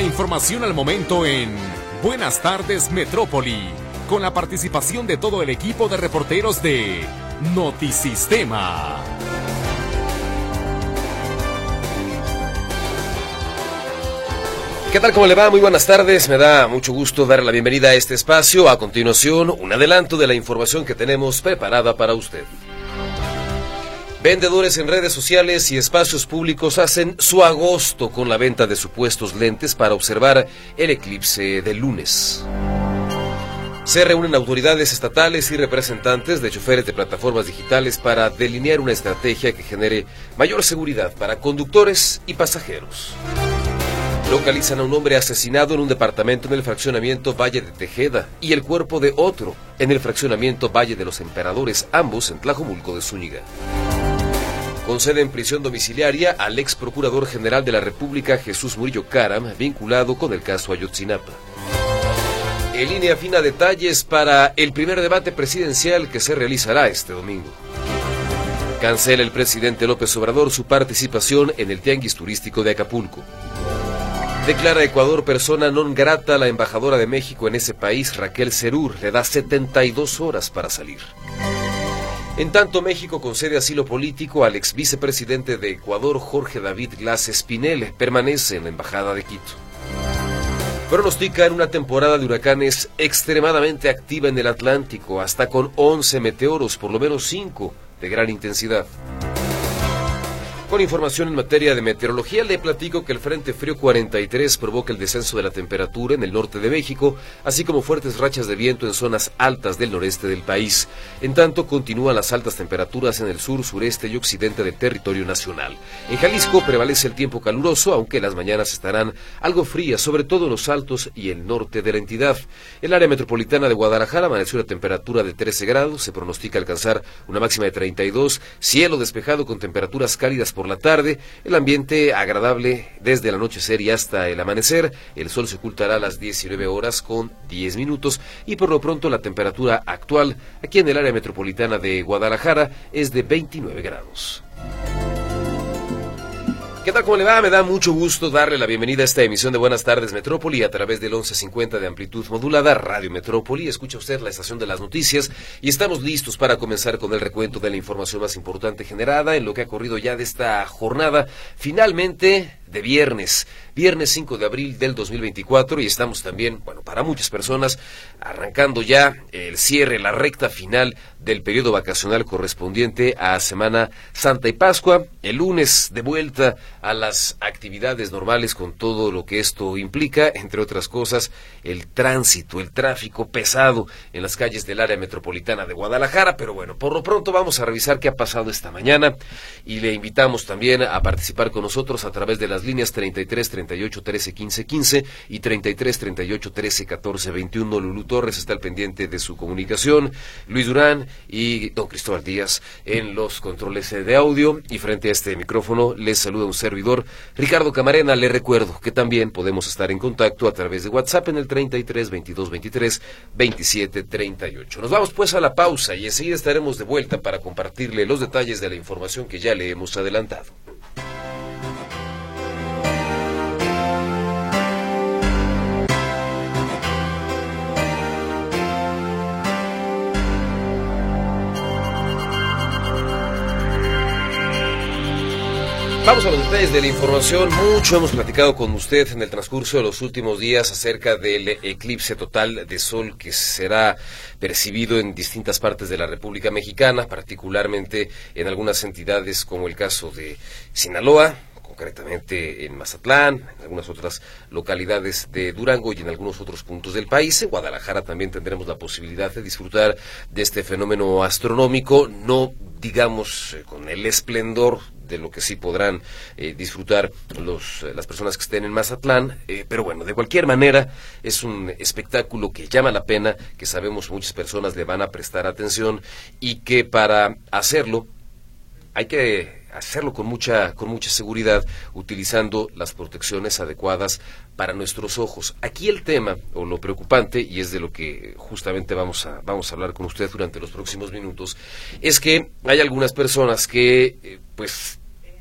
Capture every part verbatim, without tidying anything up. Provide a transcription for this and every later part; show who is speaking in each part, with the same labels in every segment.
Speaker 1: información al momento en Buenas Tardes Metrópoli, con la participación de todo el equipo de reporteros de Notisistema.
Speaker 2: ¿Qué tal? ¿Cómo le va? Muy buenas tardes. Me da mucho gusto darle la bienvenida a este espacio. A continuación, un adelanto de la información que tenemos preparada para usted. Vendedores en redes sociales y espacios públicos hacen su agosto con la venta de supuestos lentes para observar el eclipse del lunes. Se reúnen autoridades estatales y representantes de choferes de plataformas digitales para delinear una estrategia que genere mayor seguridad para conductores y pasajeros. Localizan a un hombre asesinado en un departamento en el fraccionamiento Valle de Tejeda y el cuerpo de otro en el fraccionamiento Valle de los Emperadores, ambos en Tlajomulco de Zúñiga. Conceden prisión domiciliaria al ex procurador general de la República, Jesús Murillo Caram, vinculado con el caso Ayotzinapa. En línea fina, detalles para el primer debate presidencial que se realizará este domingo. Cancela el presidente López Obrador su participación en el Tianguis Turístico de Acapulco. Declara Ecuador persona non grata a la embajadora de México en ese país, Raquel Cerur, le da setenta y dos horas para salir. En tanto, México concede asilo político al ex vicepresidente de Ecuador, Jorge David Glass Espinel, permanece en la embajada de Quito. Pronostican una temporada de huracanes extremadamente activa en el Atlántico, hasta con once meteoros, por lo menos cinco de gran intensidad. Con información en materia de meteorología, le platico que el Frente Frío cuarenta y tres provoca el descenso de la temperatura en el norte de México, así como fuertes rachas de viento en zonas altas del noreste del país. En tanto, continúan las altas temperaturas en el sur, sureste y occidente del territorio nacional. En Jalisco prevalece el tiempo caluroso, aunque las mañanas estarán algo frías, sobre todo en los altos y el norte de la entidad. El área metropolitana de Guadalajara amaneció una temperatura de trece grados, se pronostica alcanzar una máxima de treinta y dos, cielo despejado con temperaturas cálidas por la tarde, el ambiente agradable desde el anochecer y hasta el amanecer. El sol se ocultará a las diecinueve horas con diez minutos y por lo pronto la temperatura actual aquí en el área metropolitana de Guadalajara es de veintinueve grados. ¿Qué tal? ¿Cómo le va? Me da mucho gusto darle la bienvenida a esta emisión de Buenas Tardes Metrópoli a través del once cincuenta de amplitud modulada, Radio Metrópoli. Escucha usted la estación de las noticias y estamos listos para comenzar con el recuento de la información más importante generada en lo que ha corrido ya de esta jornada, finalmente de viernes, viernes cinco de abril del dos mil veinticuatro, y estamos también, bueno, para muchas personas, arrancando ya el cierre, la recta final del periodo vacacional correspondiente a Semana Santa y Pascua. El lunes de vuelta a las actividades normales con todo lo que esto implica, entre otras cosas, el tránsito, el tráfico pesado en las calles del área metropolitana de Guadalajara. Pero bueno, por lo pronto vamos a revisar qué ha pasado esta mañana y le invitamos también a participar con nosotros a través de las líneas treinta y tres, treinta y ocho, trece, quince, quince y treinta y tres, treinta y ocho, trece, catorce, veintiuno. Lulú Torres está al pendiente de su comunicación, Luis Durán y don Cristóbal Díaz en los controles de audio, y frente a este micrófono les saluda un servidor, Ricardo Camarena. Le recuerdo que también podemos estar en contacto a través de WhatsApp en el treinta y tres, veintidós, veintitrés, veintisiete, treinta y ocho. Nos vamos pues a la pausa y enseguida estaremos de vuelta para compartirle los detalles de la información que ya le hemos adelantado. Vamos a los detalles de la información. Mucho hemos platicado con usted en el transcurso de los últimos días acerca del eclipse total de sol que será percibido en distintas partes de la República Mexicana, particularmente en algunas entidades como el caso de Sinaloa, concretamente en Mazatlán, en algunas otras localidades de Durango y en algunos otros puntos del país. En Guadalajara también tendremos la posibilidad de disfrutar de este fenómeno astronómico, no digamos eh, con el esplendor de lo que sí podrán eh, disfrutar los, eh, las personas que estén en Mazatlán, eh, pero bueno, de cualquier manera es un espectáculo que llama la pena, que sabemos muchas personas le van a prestar atención y que para hacerlo hay que hacerlo con mucha con mucha seguridad, utilizando las protecciones adecuadas para nuestros ojos. Aquí el tema, o lo preocupante, y es de lo que justamente vamos a vamos a hablar con usted durante los próximos minutos, es que hay algunas personas que, eh, pues,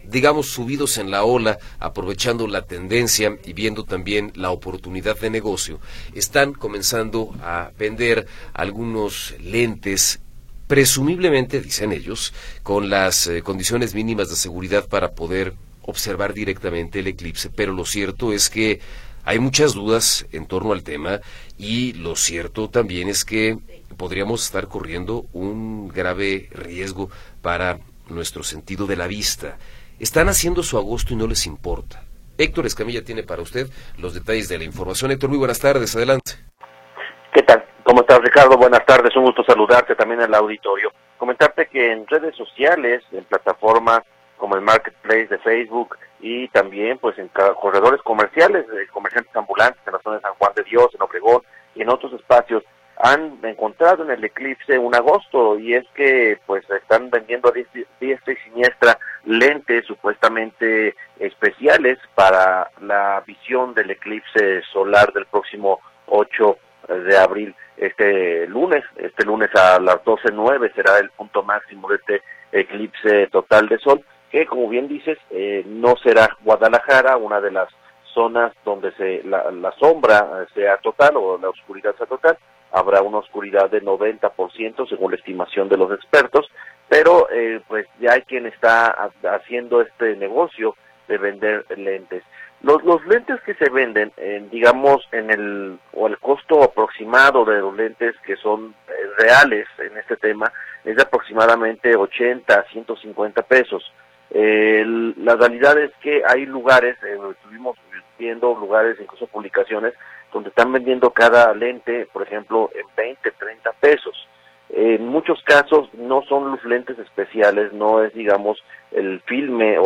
Speaker 2: digamos, subidos en la ola, aprovechando la tendencia y viendo también la oportunidad de negocio, están comenzando a vender algunos lentes, presumiblemente, dicen ellos, con las eh, condiciones mínimas de seguridad para poder observar directamente el eclipse, pero lo cierto es que hay muchas dudas en torno al tema y lo cierto también es que podríamos estar corriendo un grave riesgo para nuestro sentido de la vista. Están haciendo su agosto y no les importa. Héctor Escamilla tiene para usted los detalles de la información. Héctor, muy buenas tardes, adelante.
Speaker 3: ¿Qué tal? ¿Cómo estás, Ricardo? Buenas tardes, un gusto saludarte también en el auditorio. Comentarte que en redes sociales, en plataformas como el Marketplace de Facebook y también pues en corredores comerciales, de comerciantes ambulantes en la zona de San Juan de Dios, en Obregón y en otros espacios, han encontrado en el eclipse un agosto, y es que pues están vendiendo a diestra y siniestra lentes supuestamente especiales para la visión del eclipse solar del próximo ocho de abril. Este lunes, este lunes a las doce nueve será el punto máximo de este eclipse total de sol, que como bien dices, eh, no será Guadalajara, una de las zonas donde se la, la sombra sea total o la oscuridad sea total. Habrá una oscuridad de noventa por ciento según la estimación de los expertos, pero eh, pues ya hay quien está a, haciendo este negocio de vender lentes. Los, los lentes que se venden, eh, digamos, en el o el costo aproximado de los lentes que son eh, reales en este tema es de aproximadamente ochenta a ciento cincuenta pesos. Eh, la realidad es que hay lugares, eh, estuvimos viendo lugares, incluso publicaciones, donde están vendiendo cada lente, por ejemplo, en veinte, treinta pesos. Eh, en muchos casos no son los lentes especiales, no es, digamos, el filme o,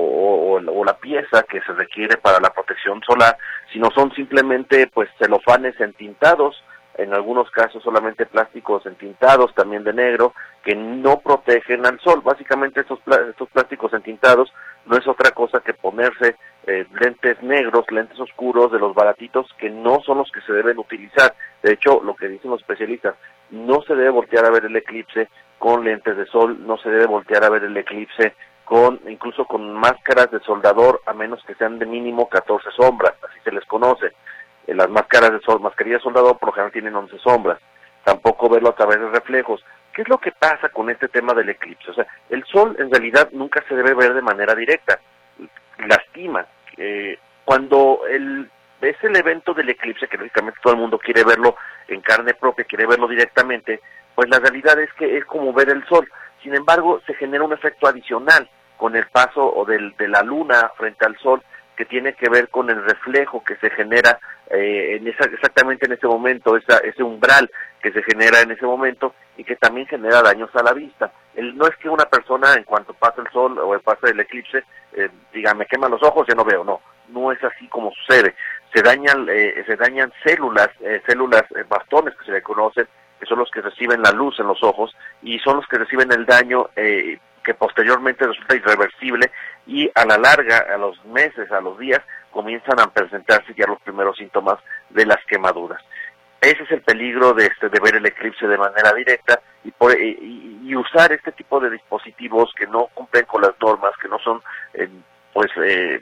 Speaker 3: o, o, o la pieza que se requiere para la protección solar, sino son simplemente pues celofanes entintados, en algunos casos solamente plásticos entintados, también de negro, que no protegen al sol. Básicamente estos, estos plásticos entintados no es otra cosa que ponerse eh, lentes negros, lentes oscuros de los baratitos, que no son los que se deben utilizar. De hecho, lo que dicen los especialistas, no se debe voltear a ver el eclipse con lentes de sol, no se debe voltear a ver el eclipse con incluso con máscaras de soldador, a menos que sean de mínimo catorce sombras, así se les conoce. Las máscaras de sol, mascarillas de soldador por lo general tienen once sombras. Tampoco verlo a través de reflejos. ¿Qué es lo que pasa con este tema del eclipse? O sea, el sol en realidad nunca se debe ver de manera directa. Lastima. Eh, cuando el, es el evento del eclipse, que lógicamente todo el mundo quiere verlo en carne propia, quiere verlo directamente, pues la realidad es que es como ver el sol. Sin embargo, se genera un efecto adicional con el paso o del, de la luna frente al sol, que tiene que ver con el reflejo que se genera eh, en esa, exactamente en ese momento, esa, ese umbral que se genera en ese momento y que también genera daños a la vista. El, no es que una persona en cuanto pasa el sol o pasa el eclipse eh, diga me queman los ojos, ya no veo, no, no es así como sucede. Se dañan, eh, se dañan células, eh, células, eh, bastones que se le conocen, que son los que reciben la luz en los ojos y son los que reciben el daño eh, que posteriormente resulta irreversible y a la larga, a los meses, a los días, comienzan a presentarse ya los primeros síntomas de las quemaduras. Ese es el peligro de este de ver el eclipse de manera directa y, por, y, y usar este tipo de dispositivos que no cumplen con las normas, que no son eh, pues eh,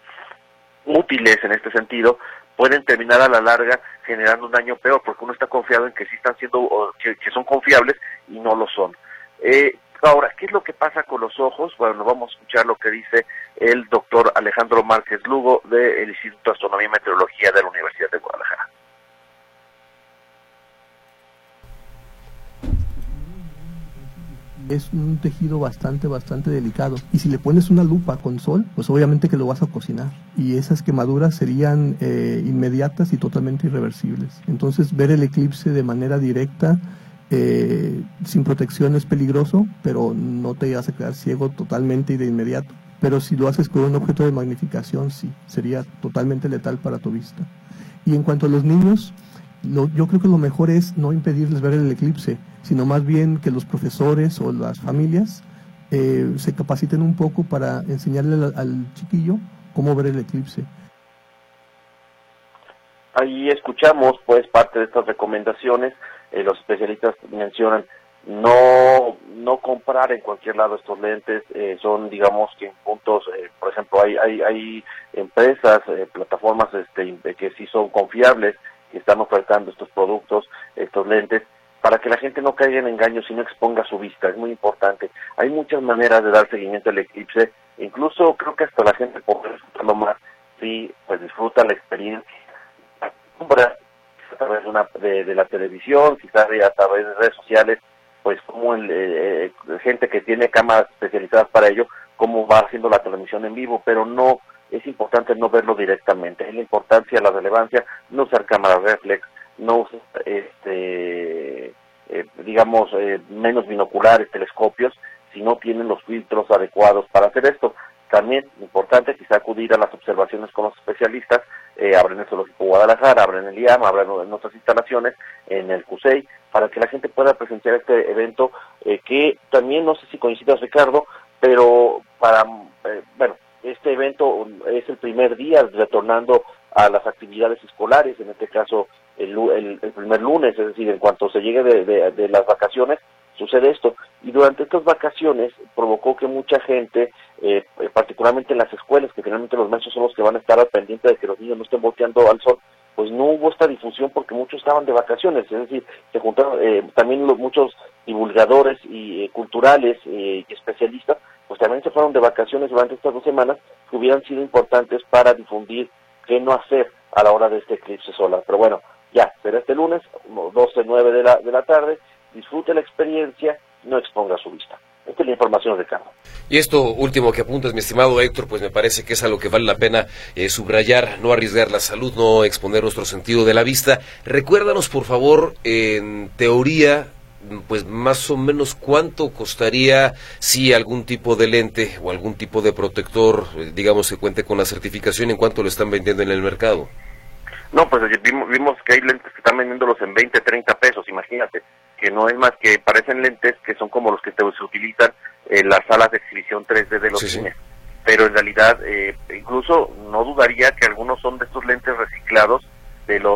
Speaker 3: útiles en este sentido, pueden terminar a la larga generando un daño peor, porque uno está confiado en que sí están siendo, o que, que son confiables y no lo son. Eh, Ahora, ¿qué es lo que pasa con los ojos? Bueno, vamos a escuchar lo que dice el doctor Alejandro Márquez Lugo del Instituto de Astronomía y Meteorología de la Universidad de Guadalajara.
Speaker 4: Es un tejido bastante, bastante delicado. Y si le pones una lupa con sol, pues obviamente que lo vas a cocinar. Y esas quemaduras serían eh, inmediatas y totalmente irreversibles. Entonces, ver el eclipse de manera directa, Eh, sin protección es peligroso, pero no te vas a quedar ciego totalmente y de inmediato. Pero si lo haces con un objeto de magnificación, sí, sería totalmente letal para tu vista. Y en cuanto a los niños, lo, yo creo que lo mejor es no impedirles ver el eclipse, sino más bien que los profesores o las familias eh, se capaciten un poco para enseñarle al, al chiquillo cómo ver el eclipse.
Speaker 3: Ahí escuchamos pues parte de estas recomendaciones. Eh, los especialistas mencionan no no comprar en cualquier lado estos lentes, eh, son digamos que en puntos, eh, por ejemplo, hay hay, hay empresas, eh, plataformas este, que sí son confiables, que están ofertando estos productos, estos lentes, para que la gente no caiga en engaños y no exponga su vista, es muy importante. Hay muchas maneras de dar seguimiento al eclipse, incluso creo que hasta la gente puede disfrutarlo más, si pues disfruta la experiencia, a través de, una, de, de la televisión, quizás a través de redes sociales, pues como el, eh, gente que tiene cámaras especializadas para ello, cómo va haciendo la transmisión en vivo, pero no, es importante no verlo directamente, es la importancia, la relevancia, no usar cámaras reflex, no usar, este, eh, digamos, eh, menos binoculares, telescopios, si no tienen los filtros adecuados para hacer esto. También, importante, quizá acudir a las observaciones con los especialistas, eh, abren el Zoológico Guadalajara, abren el I A M, abren en nuestras instalaciones, en el C U S E I, para que la gente pueda presenciar este evento, eh, que también, no sé si coincidas, Ricardo, pero para, eh, bueno, este evento es el primer día retornando a las actividades escolares, en este caso el, el, el primer lunes, es decir, en cuanto se llegue de, de, de las vacaciones, sucede esto, y durante estas vacaciones provocó que mucha gente, eh, particularmente en las escuelas, que finalmente los maestros son los que van a estar al pendiente de que los niños no estén volteando al sol, pues no hubo esta difusión porque muchos estaban de vacaciones, es decir, se juntaron eh, también los, muchos divulgadores y eh, culturales eh, y especialistas, pues también se fueron de vacaciones durante estas dos semanas que hubieran sido importantes para difundir qué no hacer a la hora de este eclipse solar. Pero bueno, ya, será este lunes, doce nueve de la, de la tarde, disfrute la experiencia, no exponga su vista. Esta es la información, Ricardo.
Speaker 2: Y esto último que apuntas, mi estimado Héctor, pues me parece que es algo que vale la pena eh, subrayar, no arriesgar la salud, no exponer nuestro sentido de la vista. Recuérdanos, por favor, en teoría, pues más o menos cuánto costaría si algún tipo de lente o algún tipo de protector, eh, digamos, que cuente con la certificación, en cuánto lo están vendiendo en el mercado.
Speaker 3: No, pues vimos, vimos que hay lentes que están vendiéndolos en veinte, treinta pesos, imagínate, que no es más que parecen lentes que son como los que te, se utilizan en las salas de exhibición tres D de los sí, cines. Sí. Pero en realidad, eh, incluso no dudaría que algunos son de estos lentes reciclados de los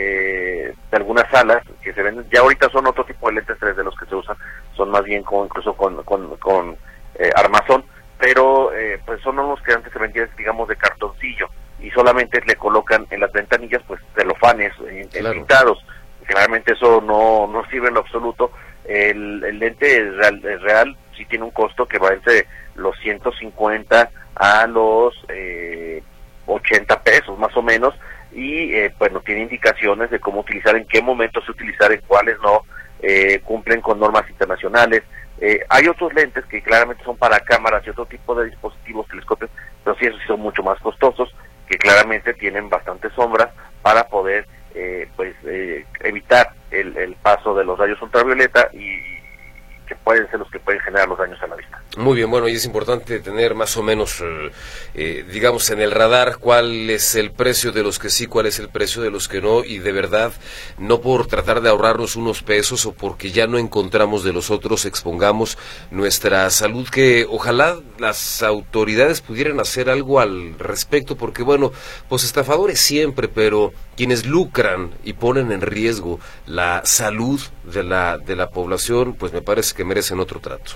Speaker 3: eh, de algunas salas que se venden. Ya ahorita son otro tipo de lentes tres D los que se usan, son más bien con, incluso con, con, con eh, armazón, pero eh, pues son unos que antes se vendían, digamos, de cartoncillo, y solamente le colocan en las ventanillas pues celofanes eh, claro. pintados. Generalmente eso no, no sirve en lo absoluto. El, el lente es real, es real, sí tiene un costo que va entre los ciento cincuenta a los eh, ochenta pesos más o menos, y eh, bueno, tiene indicaciones de cómo utilizar, en qué momentos utilizar, en cuáles no, eh, cumplen con normas internacionales. Eh, hay otros lentes que claramente son para cámaras y otro tipo de dispositivos, telescopios, pero sí, esos sí son mucho más costosos, que claramente tienen bastantes sombras para poder eh, pues eh, evitar el, el paso de los rayos ultravioleta y, y que pueden ser los que pueden generar los daños a la vista.
Speaker 2: Muy bien, bueno, y es importante tener más o menos, eh, digamos, en el radar cuál es el precio de los que sí, cuál es el precio de los que no, y de verdad, no por tratar de ahorrarnos unos pesos o porque ya no encontramos de los otros, expongamos nuestra salud, que ojalá las autoridades pudieran hacer algo al respecto, porque bueno, pues estafadores siempre, pero quienes lucran y ponen en riesgo la salud de la, de la población, pues me parece que merecen otro trato.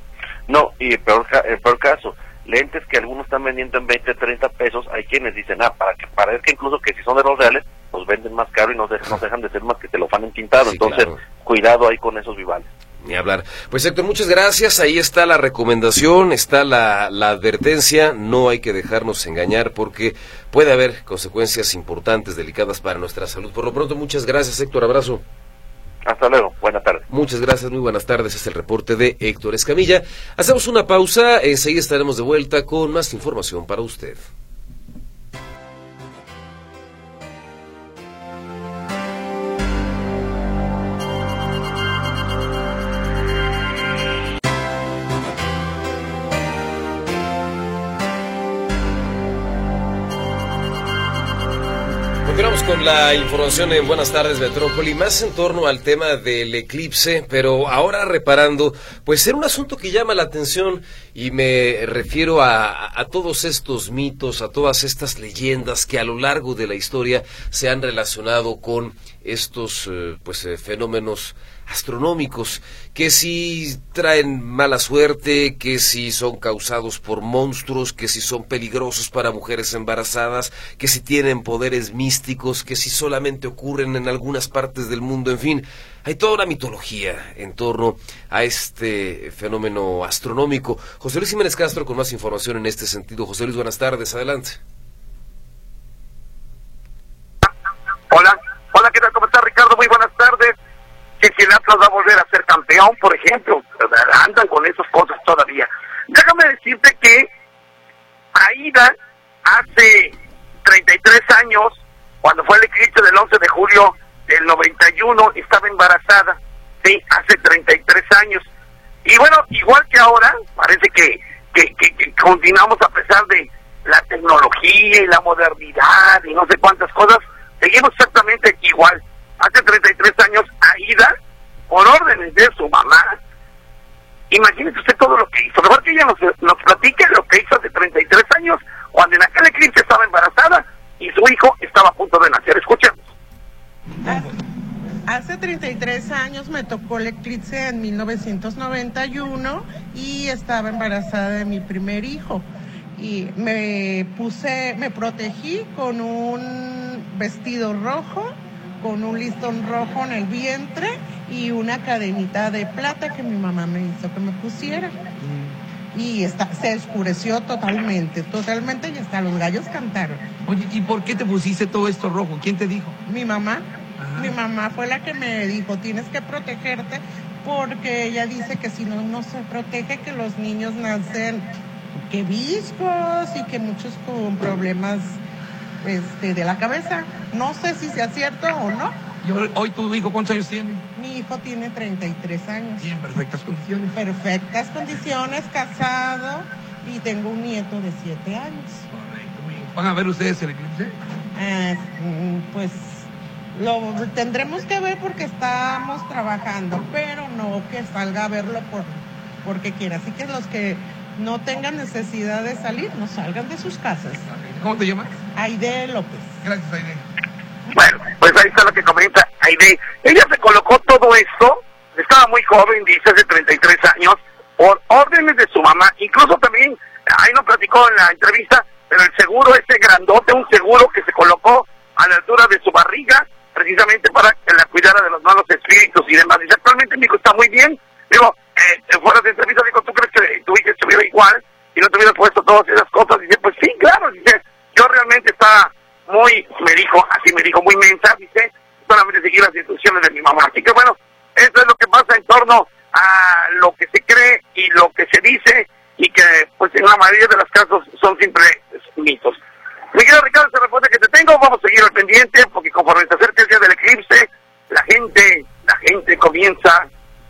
Speaker 3: No, y el peor, el peor caso, lentes que algunos están vendiendo en veinte, treinta pesos, hay quienes dicen, ah, para que parezca incluso que si son de los reales, los venden más caro y no, de, no dejan de ser más que te lo fanen pintado, sí, entonces claro. Cuidado ahí con esos vivales.
Speaker 2: Ni hablar. Pues Héctor, muchas gracias, ahí está la recomendación, está la, la advertencia, no hay que dejarnos engañar porque puede haber consecuencias importantes, delicadas para nuestra salud. Por lo pronto, muchas gracias, Héctor, abrazo.
Speaker 3: Hasta luego, buenas tardes.
Speaker 2: Muchas gracias, muy buenas tardes, es el reporte de Héctor Escamilla. Hacemos una pausa, enseguida estaremos de vuelta con más información para usted. Continuamos con la información en Buenas Tardes Metrópoli, más en torno al tema del eclipse, pero ahora reparando, pues era un asunto que llama la atención y me refiero a, a todos estos mitos, a todas estas leyendas que a lo largo de la historia se han relacionado con estos eh, pues eh, fenómenos astronómicos, que si traen mala suerte, que si son causados por monstruos, que si son peligrosos para mujeres embarazadas, que si tienen poderes místicos, que si solamente ocurren en algunas partes del mundo, en fin, hay toda una mitología en torno a este fenómeno astronómico. José Luis Jiménez Castro con más información en este sentido. José Luis, buenas tardes, adelante.
Speaker 5: Hola, hola, ¿qué tal? ¿Cómo está, Ricardo? Muy buenas tardes. Que si el Atlas va a volver a ser campeón, por ejemplo, andan con esas cosas todavía. Déjame decirte que Aida, hace treinta y tres años, cuando fue el eclipse del once de julio del noventa y uno, estaba embarazada, sí, hace treinta y tres años. Y bueno, igual que ahora, parece que, que, que, que continuamos a pesar de la tecnología y la modernidad y no sé cuántas cosas, seguimos exactamente igual. Hace treinta y tres años, Aida, por órdenes de su mamá, imagínese usted todo lo que hizo. Mejor que ella nos, nos platique lo que hizo hace treinta y tres años, cuando en aquel eclipse estaba embarazada y su hijo estaba a punto de nacer. Escuchemos.
Speaker 6: Hace treinta y tres años me tocó el eclipse en mil novecientos noventa y uno y estaba embarazada de mi primer hijo. Y me puse, me protegí con un vestido rojo, con un listón rojo en el vientre y una cadenita de plata que mi mamá me hizo que me pusiera. Mm. Y está, se oscureció totalmente, totalmente, y hasta los gallos cantaron.
Speaker 7: Oye, ¿y por qué te pusiste todo esto rojo? ¿Quién te dijo?
Speaker 6: Mi mamá.
Speaker 7: Ajá.
Speaker 6: Mi mamá fue la que me dijo, tienes que protegerte, porque ella dice que si no, no se protege, que los niños nacen que viscos y que muchos con problemas Este, de la cabeza. No sé si sea cierto o no.
Speaker 7: ¿Y hoy tu hijo cuántos años tiene?
Speaker 6: Mi hijo tiene treinta y tres años.
Speaker 7: Y en perfectas condiciones.
Speaker 6: Perfectas condiciones, casado, y tengo un nieto de siete años.
Speaker 7: Correcto, muy bien. ¿Van a ver ustedes el eclipse?
Speaker 6: Eh, pues lo tendremos que ver porque estamos trabajando, pero no que salga a verlo por porque quiera. Así que los que no tengan necesidad de salir, no salgan de sus casas.
Speaker 7: ¿Cómo te llamas?
Speaker 6: Aide López.
Speaker 7: Gracias, Aide.
Speaker 5: Bueno, pues ahí está lo que comenta Aide. Ella se colocó todo esto, estaba muy joven, dice, hace treinta y tres años, por órdenes de su mamá. Incluso también, ahí nos platicó en la entrevista, pero el seguro ese grandote, un seguro que se colocó a la altura de su barriga, precisamente para que la cuidara de los malos espíritus y demás. Dice, actualmente mi hijo está muy bien. Digo, eh, fuera de entrevista, digo, ¿tú crees que tu hija estuviera igual y no te hubieras puesto todas esas cosas? Dice, pues sí, claro, dice, yo realmente estaba muy, me dijo, así me dijo, muy mensa, dice, solamente seguir las instrucciones de mi mamá. Así que bueno, eso es lo que pasa en torno a lo que se cree y lo que se dice, y que pues en la mayoría de los casos son siempre mitos. Mi querido Ricardo, ese reporte que te tengo, vamos a seguir al pendiente, porque conforme se acerca el día del eclipse, la gente, la gente comienza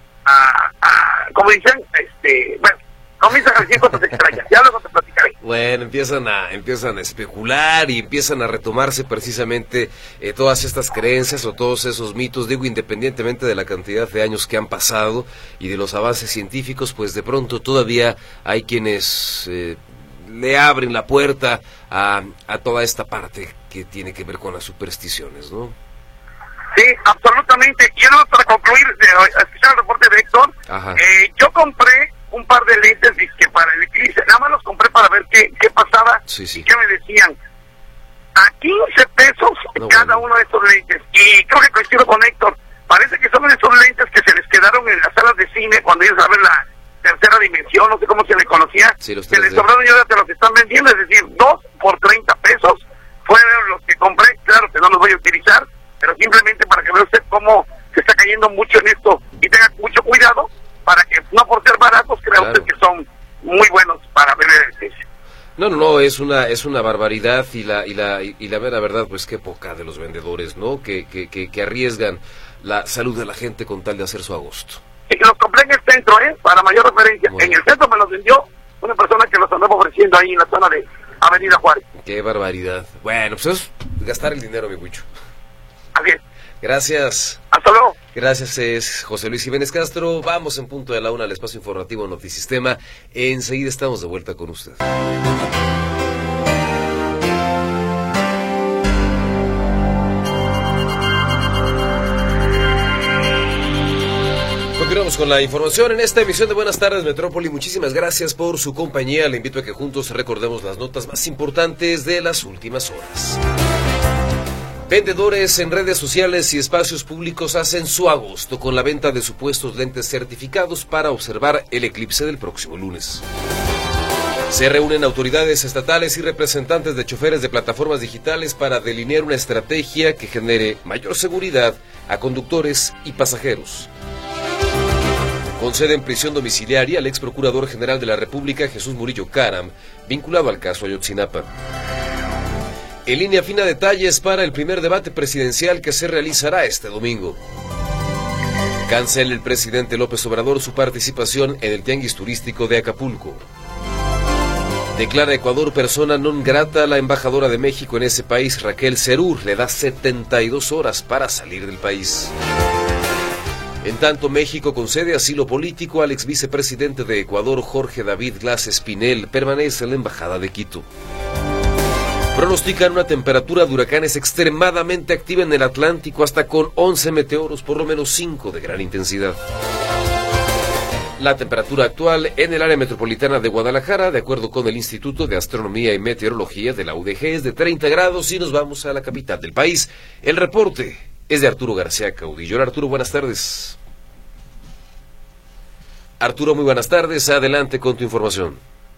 Speaker 5: a, a como dicen, este, bueno, comienzan a decir cosas extrañas, ya luego te platicaré.
Speaker 2: Bueno, empiezan a empiezan a especular y empiezan a retomarse precisamente eh, todas estas creencias o todos esos mitos, digo, independientemente de la cantidad de años que han pasado y de los avances científicos, pues de pronto todavía hay quienes eh, le abren la puerta a, a toda esta parte que tiene que ver con las supersticiones, ¿no?
Speaker 5: Sí, absolutamente. Y no, para concluir, de escuchar el reporte de Héctor, eh, yo compré un par de lentes que para el eclipse, nada más los compré para ver qué, qué pasaba,
Speaker 2: sí, sí.
Speaker 5: Y qué me decían. A quince pesos no, cada bueno. uno de estos lentes. Y creo que coincido con Héctor, parece que son esos lentes que se les quedaron en las salas de cine cuando ellos a ver la tercera dimensión, no sé cómo se le conocía,
Speaker 2: sí, los
Speaker 5: se les sobraron y ahora te los están vendiendo, es decir, dos por treinta pesos fueron los que compré. Claro que no los voy a utilizar, pero simplemente para que vea usted cómo se está cayendo mucho en esto y tenga mucho cuidado para que no por ser baratos crea claro. usted que son muy buenos para ver el ejercicio.
Speaker 2: No, no, no, es una es una barbaridad y la y la y la mera verdad, pues qué poca de los vendedores, ¿no? Que, que que que arriesgan la salud de la gente con tal de hacer su agosto.
Speaker 5: Y los compré en el centro, ¿eh? Para mayor referencia. Bueno. En el centro me los vendió una persona que los andaba ofreciendo ahí en la zona de Avenida Juárez.
Speaker 2: Qué barbaridad. Bueno, pues es gastar el dinero, mi Huicho.
Speaker 5: Así es.
Speaker 2: Gracias.
Speaker 5: Hasta luego.
Speaker 2: Gracias, es José Luis Jiménez Castro. Vamos en punto de la una al espacio informativo Notisistema. Enseguida estamos de vuelta con usted. Continuamos con la información en esta emisión de Buenas Tardes Metrópoli. Muchísimas gracias por su compañía. Le invito a que juntos recordemos las notas más importantes de las últimas horas. Vendedores en redes sociales y espacios públicos hacen su agosto con la venta de supuestos lentes certificados para observar el eclipse del próximo lunes. Se reúnen autoridades estatales y representantes de choferes de plataformas digitales para delinear una estrategia que genere mayor seguridad a conductores y pasajeros. Conceden prisión domiciliaria al ex procurador general de la República, Jesús Murillo Caram, vinculado al caso Ayotzinapa. En línea fina detalles para el primer debate presidencial que se realizará este domingo. Cancela el presidente López Obrador su participación en el tianguis turístico de Acapulco. Declara Ecuador persona non grata a la embajadora de México en ese país, Raquel Cerur. Le da setenta y dos horas para salir del país. En tanto, México concede asilo político al ex vicepresidente de Ecuador, Jorge David Glass Espinel. Permanece en la embajada de Quito. Pronostican una temperatura de huracanes extremadamente activa en el Atlántico, hasta con once meteoros, por lo menos cinco de gran intensidad. La temperatura actual en el área metropolitana de Guadalajara, de acuerdo con el Instituto de Astronomía y Meteorología de la U D G, es de treinta grados, y nos vamos a la capital del país. El reporte es de Arturo García Caudillo. Arturo, buenas tardes. Arturo, muy buenas tardes. Adelante con tu información.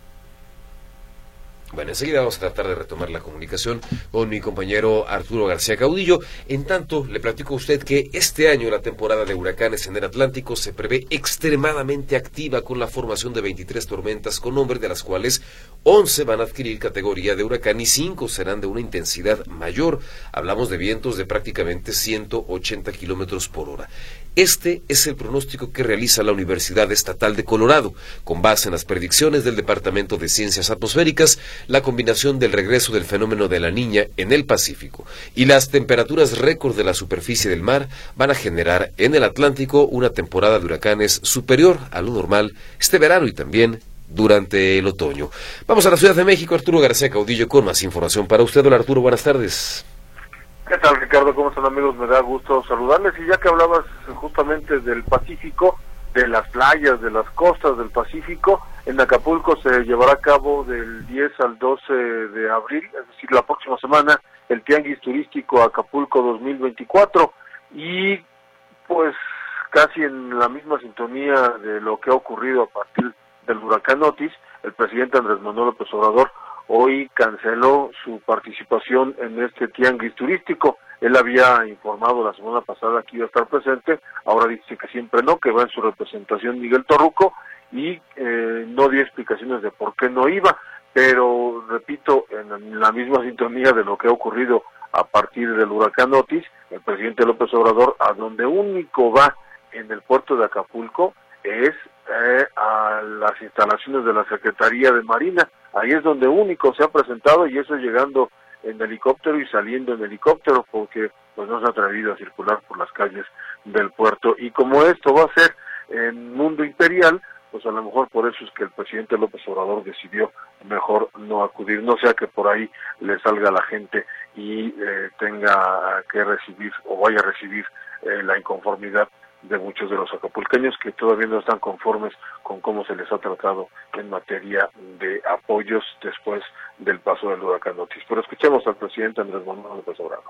Speaker 2: Bueno, enseguida vamos a tratar de retomar la comunicación con mi compañero Arturo García Caudillo. En tanto, le platico a usted que este año la temporada de huracanes en el Atlántico se prevé extremadamente activa, con la formación de veintitrés tormentas con nombre, de las cuales once van a adquirir categoría de huracán y cinco serán de una intensidad mayor. Hablamos de vientos de prácticamente ciento ochenta kilómetros por hora. Este es el pronóstico que realiza la Universidad Estatal de Colorado, con base en las predicciones del Departamento de Ciencias Atmosféricas. La combinación del regreso del fenómeno de la Niña en el Pacífico y las temperaturas récord de la superficie del mar van a generar en el Atlántico una temporada de huracanes superior a lo normal este verano y también durante el otoño. Vamos a la Ciudad de México. Arturo García Caudillo con más información para usted. Hola, Arturo, buenas tardes.
Speaker 8: ¿Qué tal, Ricardo? ¿Cómo están, amigos? Me da gusto saludarles. Y ya que hablabas justamente del Pacífico, de las playas, de las costas del Pacífico, en Acapulco se llevará a cabo del diez al doce de abril, es decir, la próxima semana, el Tianguis Turístico Acapulco dos mil veinticuatro, y pues casi en la misma sintonía de lo que ha ocurrido a partir del huracán Otis, el presidente Andrés Manuel López Obrador hoy canceló su participación en este tianguis turístico. Él había informado la semana pasada que iba a estar presente, ahora dice que siempre no, que va en su representación Miguel Torruco, y eh, no dio explicaciones de por qué no iba, pero repito, en la misma sintonía de lo que ha ocurrido a partir del huracán Otis, el presidente López Obrador a donde único va en el puerto de Acapulco es eh, a las instalaciones de la Secretaría de Marina. Ahí es donde único se ha presentado, y eso llegando en helicóptero y saliendo en helicóptero, porque pues no se ha atrevido a circular por las calles del puerto. Y como esto va a ser en Mundo Imperial, pues a lo mejor por eso es que el presidente López Obrador decidió mejor no acudir, no sea que por ahí le salga la gente y eh, tenga que recibir o vaya a recibir eh, la inconformidad de muchos de los acapulqueños que todavía no están conformes con cómo se les ha tratado en materia de apoyos después del paso del huracán Otis. Pero escuchemos al presidente Andrés Manuel López Obrador.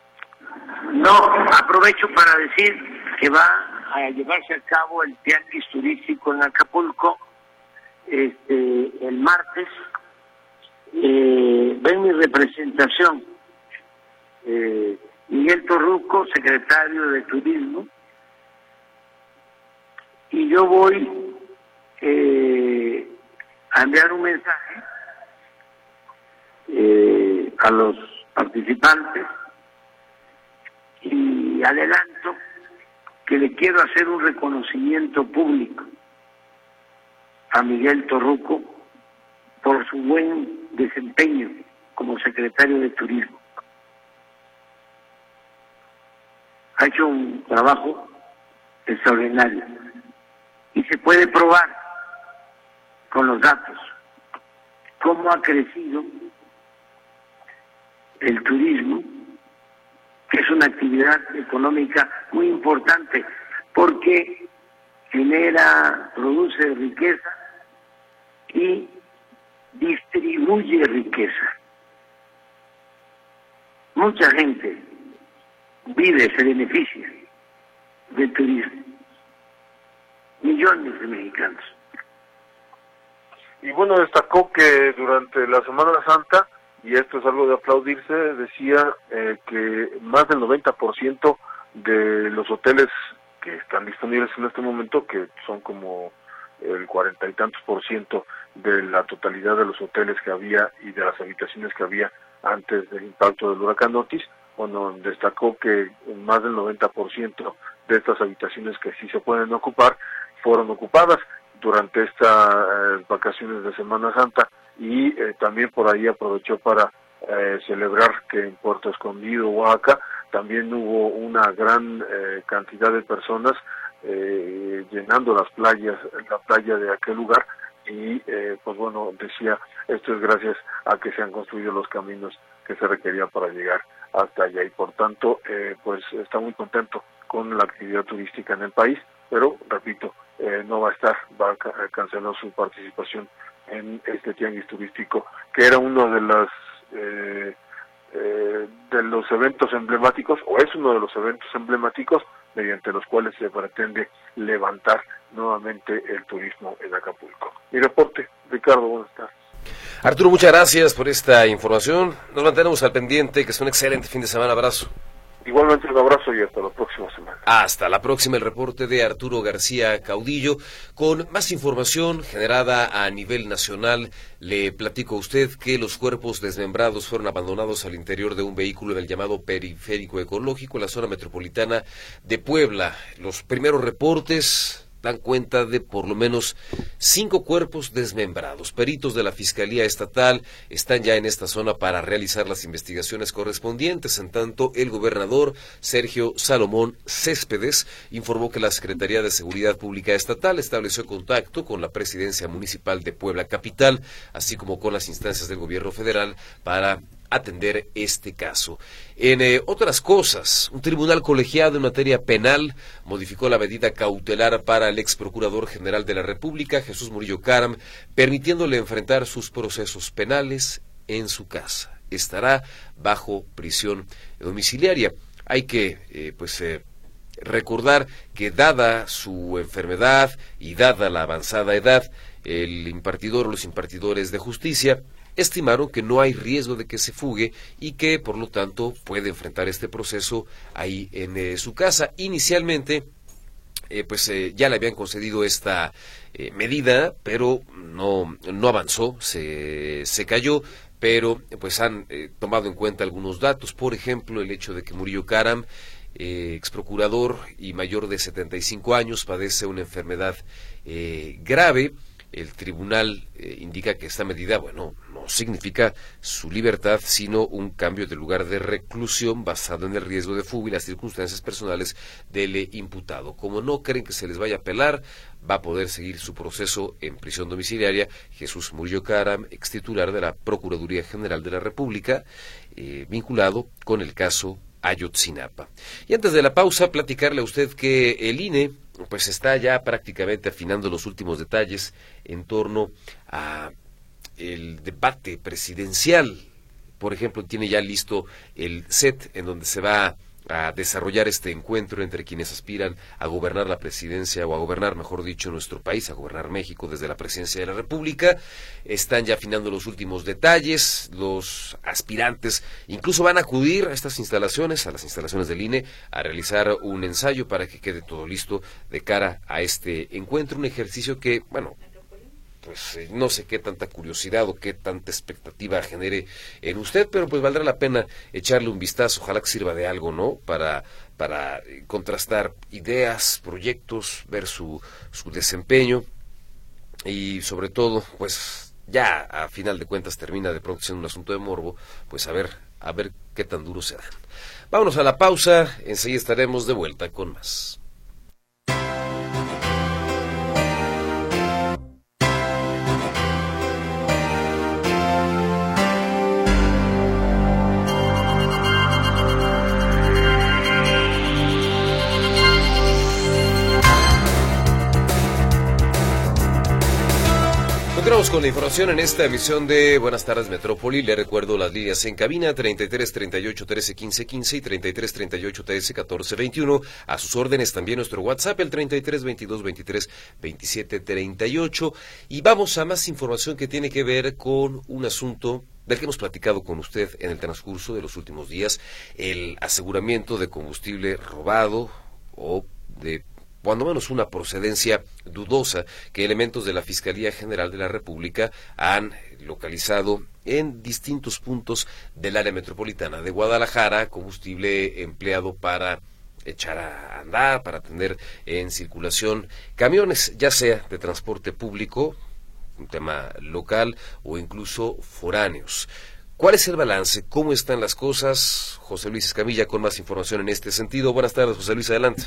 Speaker 9: No, aprovecho para decir que va a llevarse a cabo el tianguis turístico en Acapulco este, el martes. Eh, ven mi representación, eh, Miguel Torruco, secretario de Turismo, y yo voy eh, a enviar un mensaje eh, a los participantes, y adelanto que le quiero hacer un reconocimiento público a Miguel Torruco por su buen desempeño como secretario de Turismo. Ha hecho un trabajo extraordinario y se puede probar con los datos cómo ha crecido el turismo, que es una actividad económica muy importante porque genera, produce riqueza y distribuye riqueza. Mucha gente vive, se beneficia del turismo. Millones de mexicanos.
Speaker 8: Y bueno, destacó que durante la Semana Santa, y esto es algo de aplaudirse, decía eh, que más del noventa por ciento de los hoteles que están disponibles en este momento, que son como el cuarenta y tantos por ciento de la totalidad de los hoteles que había y de las habitaciones que había antes del impacto del huracán Otis, bueno, destacó que más del noventa por ciento de estas habitaciones que sí se pueden ocupar fueron ocupadas durante estas eh, vacaciones de Semana Santa, y eh, también por ahí aprovechó para eh, celebrar que en Puerto Escondido, Oaxaca, también hubo una gran eh, cantidad de personas eh, llenando las playas, la playa de aquel lugar, y eh, pues bueno, decía, esto es gracias a que se han construido los caminos que se requerían para llegar hasta allá, y por tanto eh, pues está muy contento con la actividad turística en el país, pero repito, eh, no va a estar, va a ca- cancelar su participación en este tianguis turístico, que era uno de las eh, eh, de los eventos emblemáticos, o es uno de los eventos emblemáticos mediante los cuales se pretende levantar nuevamente el turismo en Acapulco. Mi reporte, Ricardo, buenas tardes.
Speaker 2: Arturo, muchas gracias por esta información. Nos mantenemos al pendiente, que sea un excelente fin de semana. Abrazo.
Speaker 8: Igualmente un abrazo y hasta la próxima semana.
Speaker 2: Hasta la próxima, el reporte de Arturo García Caudillo. Con más información generada a nivel nacional, le platico a usted que los cuerpos desmembrados fueron abandonados al interior de un vehículo en el llamado periférico ecológico en la zona metropolitana de Puebla. Los primeros reportes dan cuenta de por lo menos cinco cuerpos desmembrados. Peritos de la Fiscalía Estatal están ya en esta zona para realizar las investigaciones correspondientes. En tanto, el gobernador Sergio Salomón Céspedes informó que la Secretaría de Seguridad Pública Estatal estableció contacto con la Presidencia Municipal de Puebla Capital, así como con las instancias del gobierno federal para atender este caso. En eh, otras cosas, un tribunal colegiado en materia penal modificó la medida cautelar para el ex procurador general de la República, Jesús Murillo Caram, permitiéndole enfrentar sus procesos penales en su casa. Estará bajo prisión domiciliaria. Hay que, eh, pues, eh, recordar que dada su enfermedad y dada la avanzada edad, el impartidor o los impartidores de justicia estimaron que no hay riesgo de que se fugue y que, por lo tanto, puede enfrentar este proceso ahí en eh, su casa. Inicialmente, eh, pues eh, ya le habían concedido esta eh, medida, pero no, no avanzó, se, se cayó, pero pues han eh, tomado en cuenta algunos datos, por ejemplo, el hecho de que Murillo Caram, eh, ex procurador y mayor de setenta y cinco años, padece una enfermedad eh, grave. El tribunal eh, indica que esta medida, bueno, no significa su libertad, sino un cambio de lugar de reclusión basado en el riesgo de fuga y las circunstancias personales del eh, imputado. Como no creen que se les vaya a apelar, va a poder seguir su proceso en prisión domiciliaria Jesús Murillo Caram, ex titular de la Procuraduría General de la República, eh, vinculado con el caso Ayotzinapa. Y antes de la pausa, platicarle a usted que el I N E pues está ya prácticamente afinando los últimos detalles en torno a el debate presidencial. Por ejemplo, tiene ya listo el set en donde se va a desarrollar este encuentro entre quienes aspiran a gobernar la presidencia, o a gobernar, mejor dicho, nuestro país, a gobernar México desde la presidencia de la República. Están ya afinando los últimos detalles, los aspirantes incluso van a acudir a estas instalaciones, a las instalaciones del I N E, a realizar un ensayo para que quede todo listo de cara a este encuentro, un ejercicio que, bueno, pues eh, no sé qué tanta curiosidad o qué tanta expectativa genere en usted, pero pues valdrá la pena echarle un vistazo, ojalá que sirva de algo, ¿no? Para, para eh, contrastar ideas, proyectos, ver su, su desempeño y sobre todo, pues, ya a final de cuentas termina de pronto siendo un asunto de morbo, pues a ver, a ver qué tan duros se dan. Vámonos a la pausa, enseguida estaremos de vuelta con más. Continuamos con la información en esta emisión de Buenas Tardes Metrópoli. Le recuerdo las líneas en cabina treinta y tres, treinta y ocho, trece, quince, quince y treinta y tres, treinta y ocho, trece, catorce, veintiuno. A sus órdenes también nuestro WhatsApp, el treinta y tres, veintidós, veintitrés, veintisiete, treinta y ocho. Y vamos a más información que tiene que ver con un asunto del que hemos platicado con usted en el transcurso de los últimos días, el aseguramiento de combustible robado o de cuando menos una procedencia dudosa que elementos de la Fiscalía General de la República han localizado en distintos puntos del área metropolitana de Guadalajara, combustible empleado para echar a andar, para tener en circulación camiones, ya sea de transporte público, un tema local o incluso foráneos. ¿Cuál es el balance? ¿Cómo están las cosas? José Luis Escamilla con más información en este sentido. Buenas tardes, José Luis, adelante.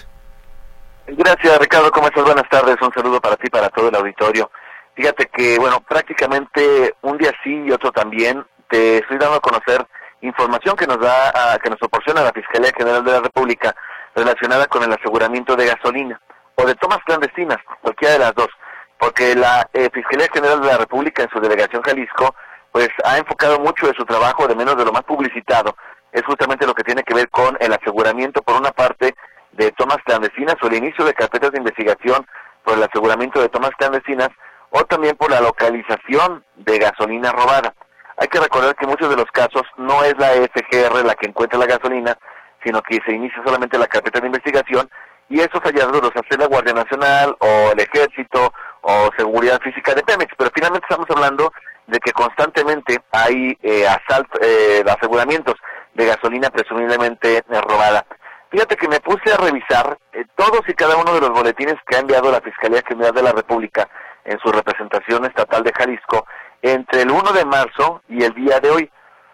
Speaker 3: Gracias, Ricardo. ¿Cómo estás? Buenas tardes. Un saludo para ti, para todo el auditorio. Fíjate que, bueno, prácticamente un día sí y otro también, te estoy dando a conocer información que nos da, a, que nos proporciona la Fiscalía General de la República relacionada con el aseguramiento de gasolina o de tomas clandestinas, cualquiera de las dos, porque la eh, Fiscalía General de la República en su delegación Jalisco, pues ha enfocado mucho de su trabajo, de menos de lo más publicitado, es justamente lo que tiene que ver con el aseguramiento, por una parte, de tomas clandestinas o el inicio de carpetas de investigación por el aseguramiento de tomas clandestinas o también por la localización de gasolina robada. Hay que recordar que en muchos de los casos no es la F G R la que encuentra la gasolina, sino que se inicia solamente la carpeta de investigación y esos hallazgos los hace la Guardia Nacional o el Ejército o Seguridad Física de Pemex, pero finalmente estamos hablando de que constantemente hay eh, asalto, eh, aseguramientos de gasolina presumiblemente eh, robada. Fíjate que me puse a revisar eh, todos y cada uno de los boletines que ha enviado la Fiscalía General de la República en su representación estatal de Jalisco entre el uno de marzo y el día de hoy.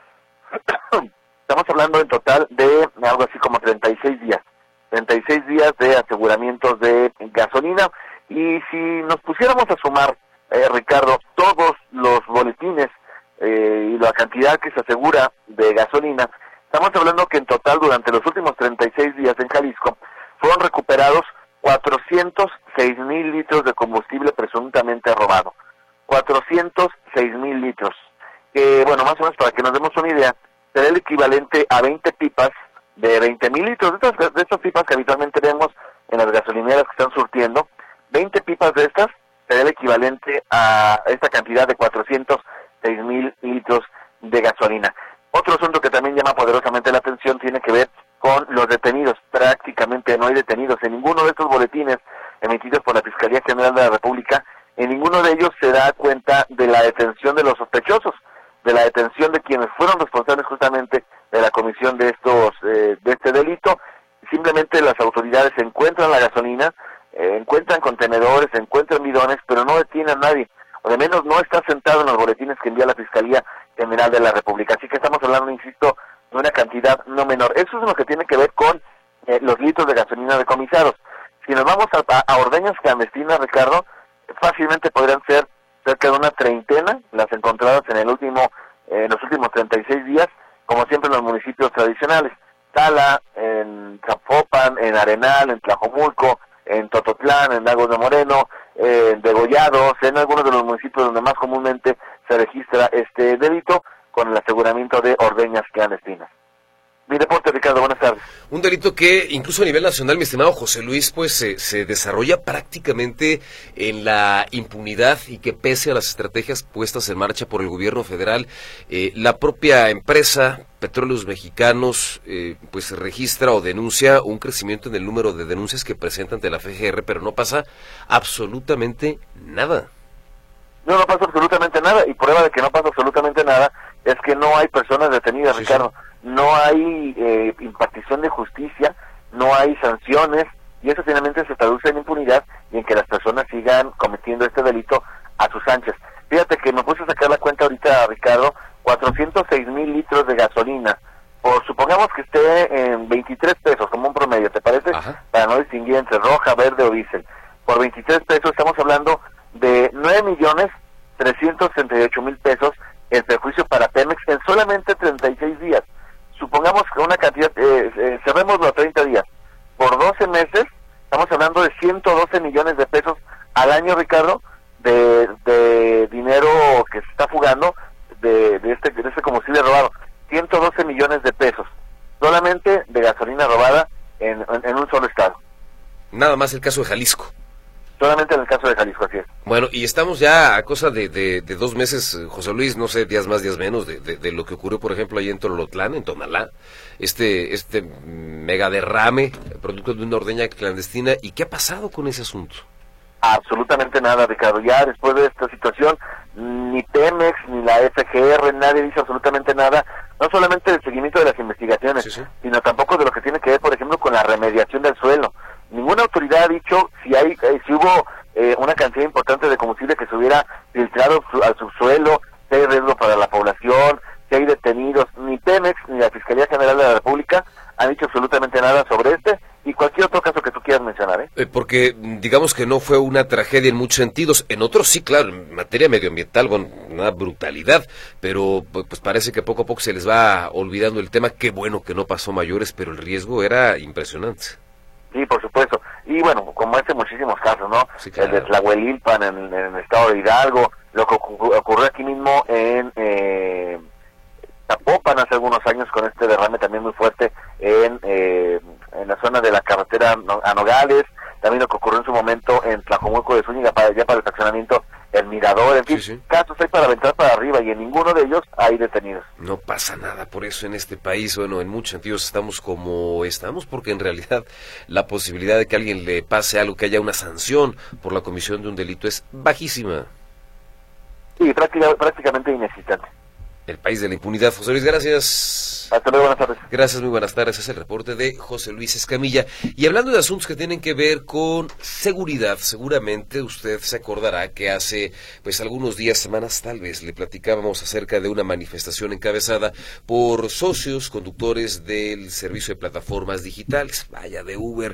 Speaker 3: Estamos hablando en total de algo así como treinta y seis días. treinta y seis días de aseguramientos de gasolina. Y si nos pusiéramos a sumar, eh, Ricardo, todos los boletines eh, y la cantidad que se asegura de gasolina, estamos hablando que en total durante los últimos treinta y seis días en Jalisco fueron recuperados cuatrocientos seis mil litros de combustible presuntamente robado. cuatrocientos seis mil litros. Que, bueno, más o menos para que nos demos una idea, será el equivalente a veinte pipas de veinte mil litros. De estas, de estas pipas que habitualmente vemos en las gasolineras que están surtiendo, veinte pipas de estas será el equivalente a esta cantidad de cuatrocientos seis mil litros de gasolina. Otro asunto que también llama poderosamente la atención tiene que ver con los detenidos. Prácticamente no hay detenidos en ninguno de estos boletines emitidos por la Fiscalía General de la República. En ninguno de ellos se da cuenta de la detención de los sospechosos, de la detención de quienes fueron responsables justamente de la comisión de estos eh, de este delito. Simplemente las autoridades encuentran la gasolina, eh, encuentran contenedores, encuentran bidones, pero no detienen a nadie, o de menos no está sentado en los boletines que envía la Fiscalía General de la República. Así que estamos hablando, insisto, de una cantidad no menor. Eso es lo que tiene que ver con eh, los litros de gasolina decomisados. Si nos vamos a, a, a ordeñas clandestinas, Ricardo, fácilmente podrían ser cerca de una treintena las encontradas en el último, eh, en los últimos treinta y seis días, como siempre en los municipios tradicionales. Tala, en Zapopan, en Arenal, en Tlajomulco, en Tototlán, en Lagos de Moreno, eh, en Degollados, en algunos de los municipios donde más comúnmente se registra este delito con el aseguramiento de ordeñas clandestinas. Mi reporte, Ricardo, buenas tardes.
Speaker 2: Un delito que incluso a nivel nacional, mi estimado José Luis, pues se, se desarrolla prácticamente en la impunidad y que pese a las estrategias puestas en marcha por el gobierno federal, eh, la propia empresa Petróleos Mexicanos eh, pues registra o denuncia un crecimiento en el número de denuncias que presenta ante la F G R, pero no pasa absolutamente nada.
Speaker 3: No, no pasa absolutamente nada, y prueba de que no pasa absolutamente nada es que no hay personas detenidas, sí, Ricardo. Sí. No hay eh, impartición de justicia, no hay sanciones, y eso finalmente se traduce en impunidad y en que las personas sigan cometiendo este delito a sus anchas. Fíjate que me puse a sacar la cuenta ahorita, Ricardo, cuatrocientos seis mil litros de gasolina, por supongamos que esté en veintitrés pesos como un promedio, ¿te parece?
Speaker 2: Ajá.
Speaker 3: Para no distinguir entre roja, verde o diésel. Por veintitrés pesos estamos hablando de nueve millones trescientos sesenta y ocho mil pesos el perjuicio para Pemex en solamente treinta y seis días. Supongamos que una cantidad, eh, eh, cerrémoslo a treinta días, por doce meses, estamos hablando de ciento doce millones de pesos al año, Ricardo, de, de dinero que se está fugando de, de, este, de este combustible robado. ciento doce millones de pesos, solamente de gasolina robada en, en, en un solo estado.
Speaker 2: Nada más el caso de Jalisco.
Speaker 3: Solamente en el caso de Jalisco, así es.
Speaker 2: Bueno, y estamos ya a cosa de, de, de dos meses, José Luis, no sé, días más, días menos, de, de, de lo que ocurrió, por ejemplo, ahí en Tololotlán, en Tonalá, este, este mega derrame, producto de una ordeña clandestina. ¿Y qué ha pasado con ese asunto?
Speaker 3: Absolutamente nada, Ricardo. Ya después de esta situación, ni Pemex, ni la F G R, nadie dice absolutamente nada, no solamente del seguimiento de las investigaciones,
Speaker 2: Sí, sí.
Speaker 3: sino tampoco de lo que tiene que ver, por ejemplo, con la remediación del suelo. Ninguna autoridad ha dicho si hay, eh, si hubo eh, una cantidad importante de combustible que se hubiera filtrado su, al subsuelo, si hay riesgo para la población, si hay detenidos. Ni Pemex ni la Fiscalía General de la República han dicho absolutamente nada sobre este y cualquier otro caso que tú quieras mencionar, ¿eh?
Speaker 2: Eh, porque digamos que no fue una tragedia en muchos sentidos, en otros sí, claro, en materia medioambiental, bueno, una brutalidad, pero pues, pues parece que poco a poco se les va olvidando el tema. Qué bueno que no pasó mayores, pero el riesgo era impresionante.
Speaker 3: Sí, por supuesto. Y bueno, como este muchísimos casos, ¿no?
Speaker 2: Sí, claro.
Speaker 3: El de Tlahuelilpan en, en el estado de Hidalgo, lo que ocurrió, ocurrió aquí mismo en eh, Zapopan hace algunos años con este derrame también muy fuerte en, eh, en la zona de la carretera a Nogales, también lo que ocurrió en su momento en Tlajomulco de Zúñiga, para, ya para el fraccionamiento El Mirador, en fin,
Speaker 2: Sí, sí.
Speaker 3: casos hay para aventar para arriba y en ninguno de ellos hay detenidos.
Speaker 2: No pasa nada, por eso en este país, bueno, en muchos sentidos estamos como estamos, porque en realidad la posibilidad de que a alguien le pase algo, que haya una sanción por la comisión de un delito, es bajísima.
Speaker 3: Sí, práctica, prácticamente inexistente.
Speaker 2: El país de la impunidad. José Luis, gracias.
Speaker 3: Hasta luego, buenas tardes.
Speaker 2: Gracias, muy buenas tardes. Es el reporte de José Luis Escamilla. Y hablando de asuntos que tienen que ver con seguridad, seguramente usted se acordará que hace pues algunos días, semanas tal vez, le platicábamos acerca de una manifestación encabezada por socios conductores del servicio de plataformas digitales, vaya, de Uber,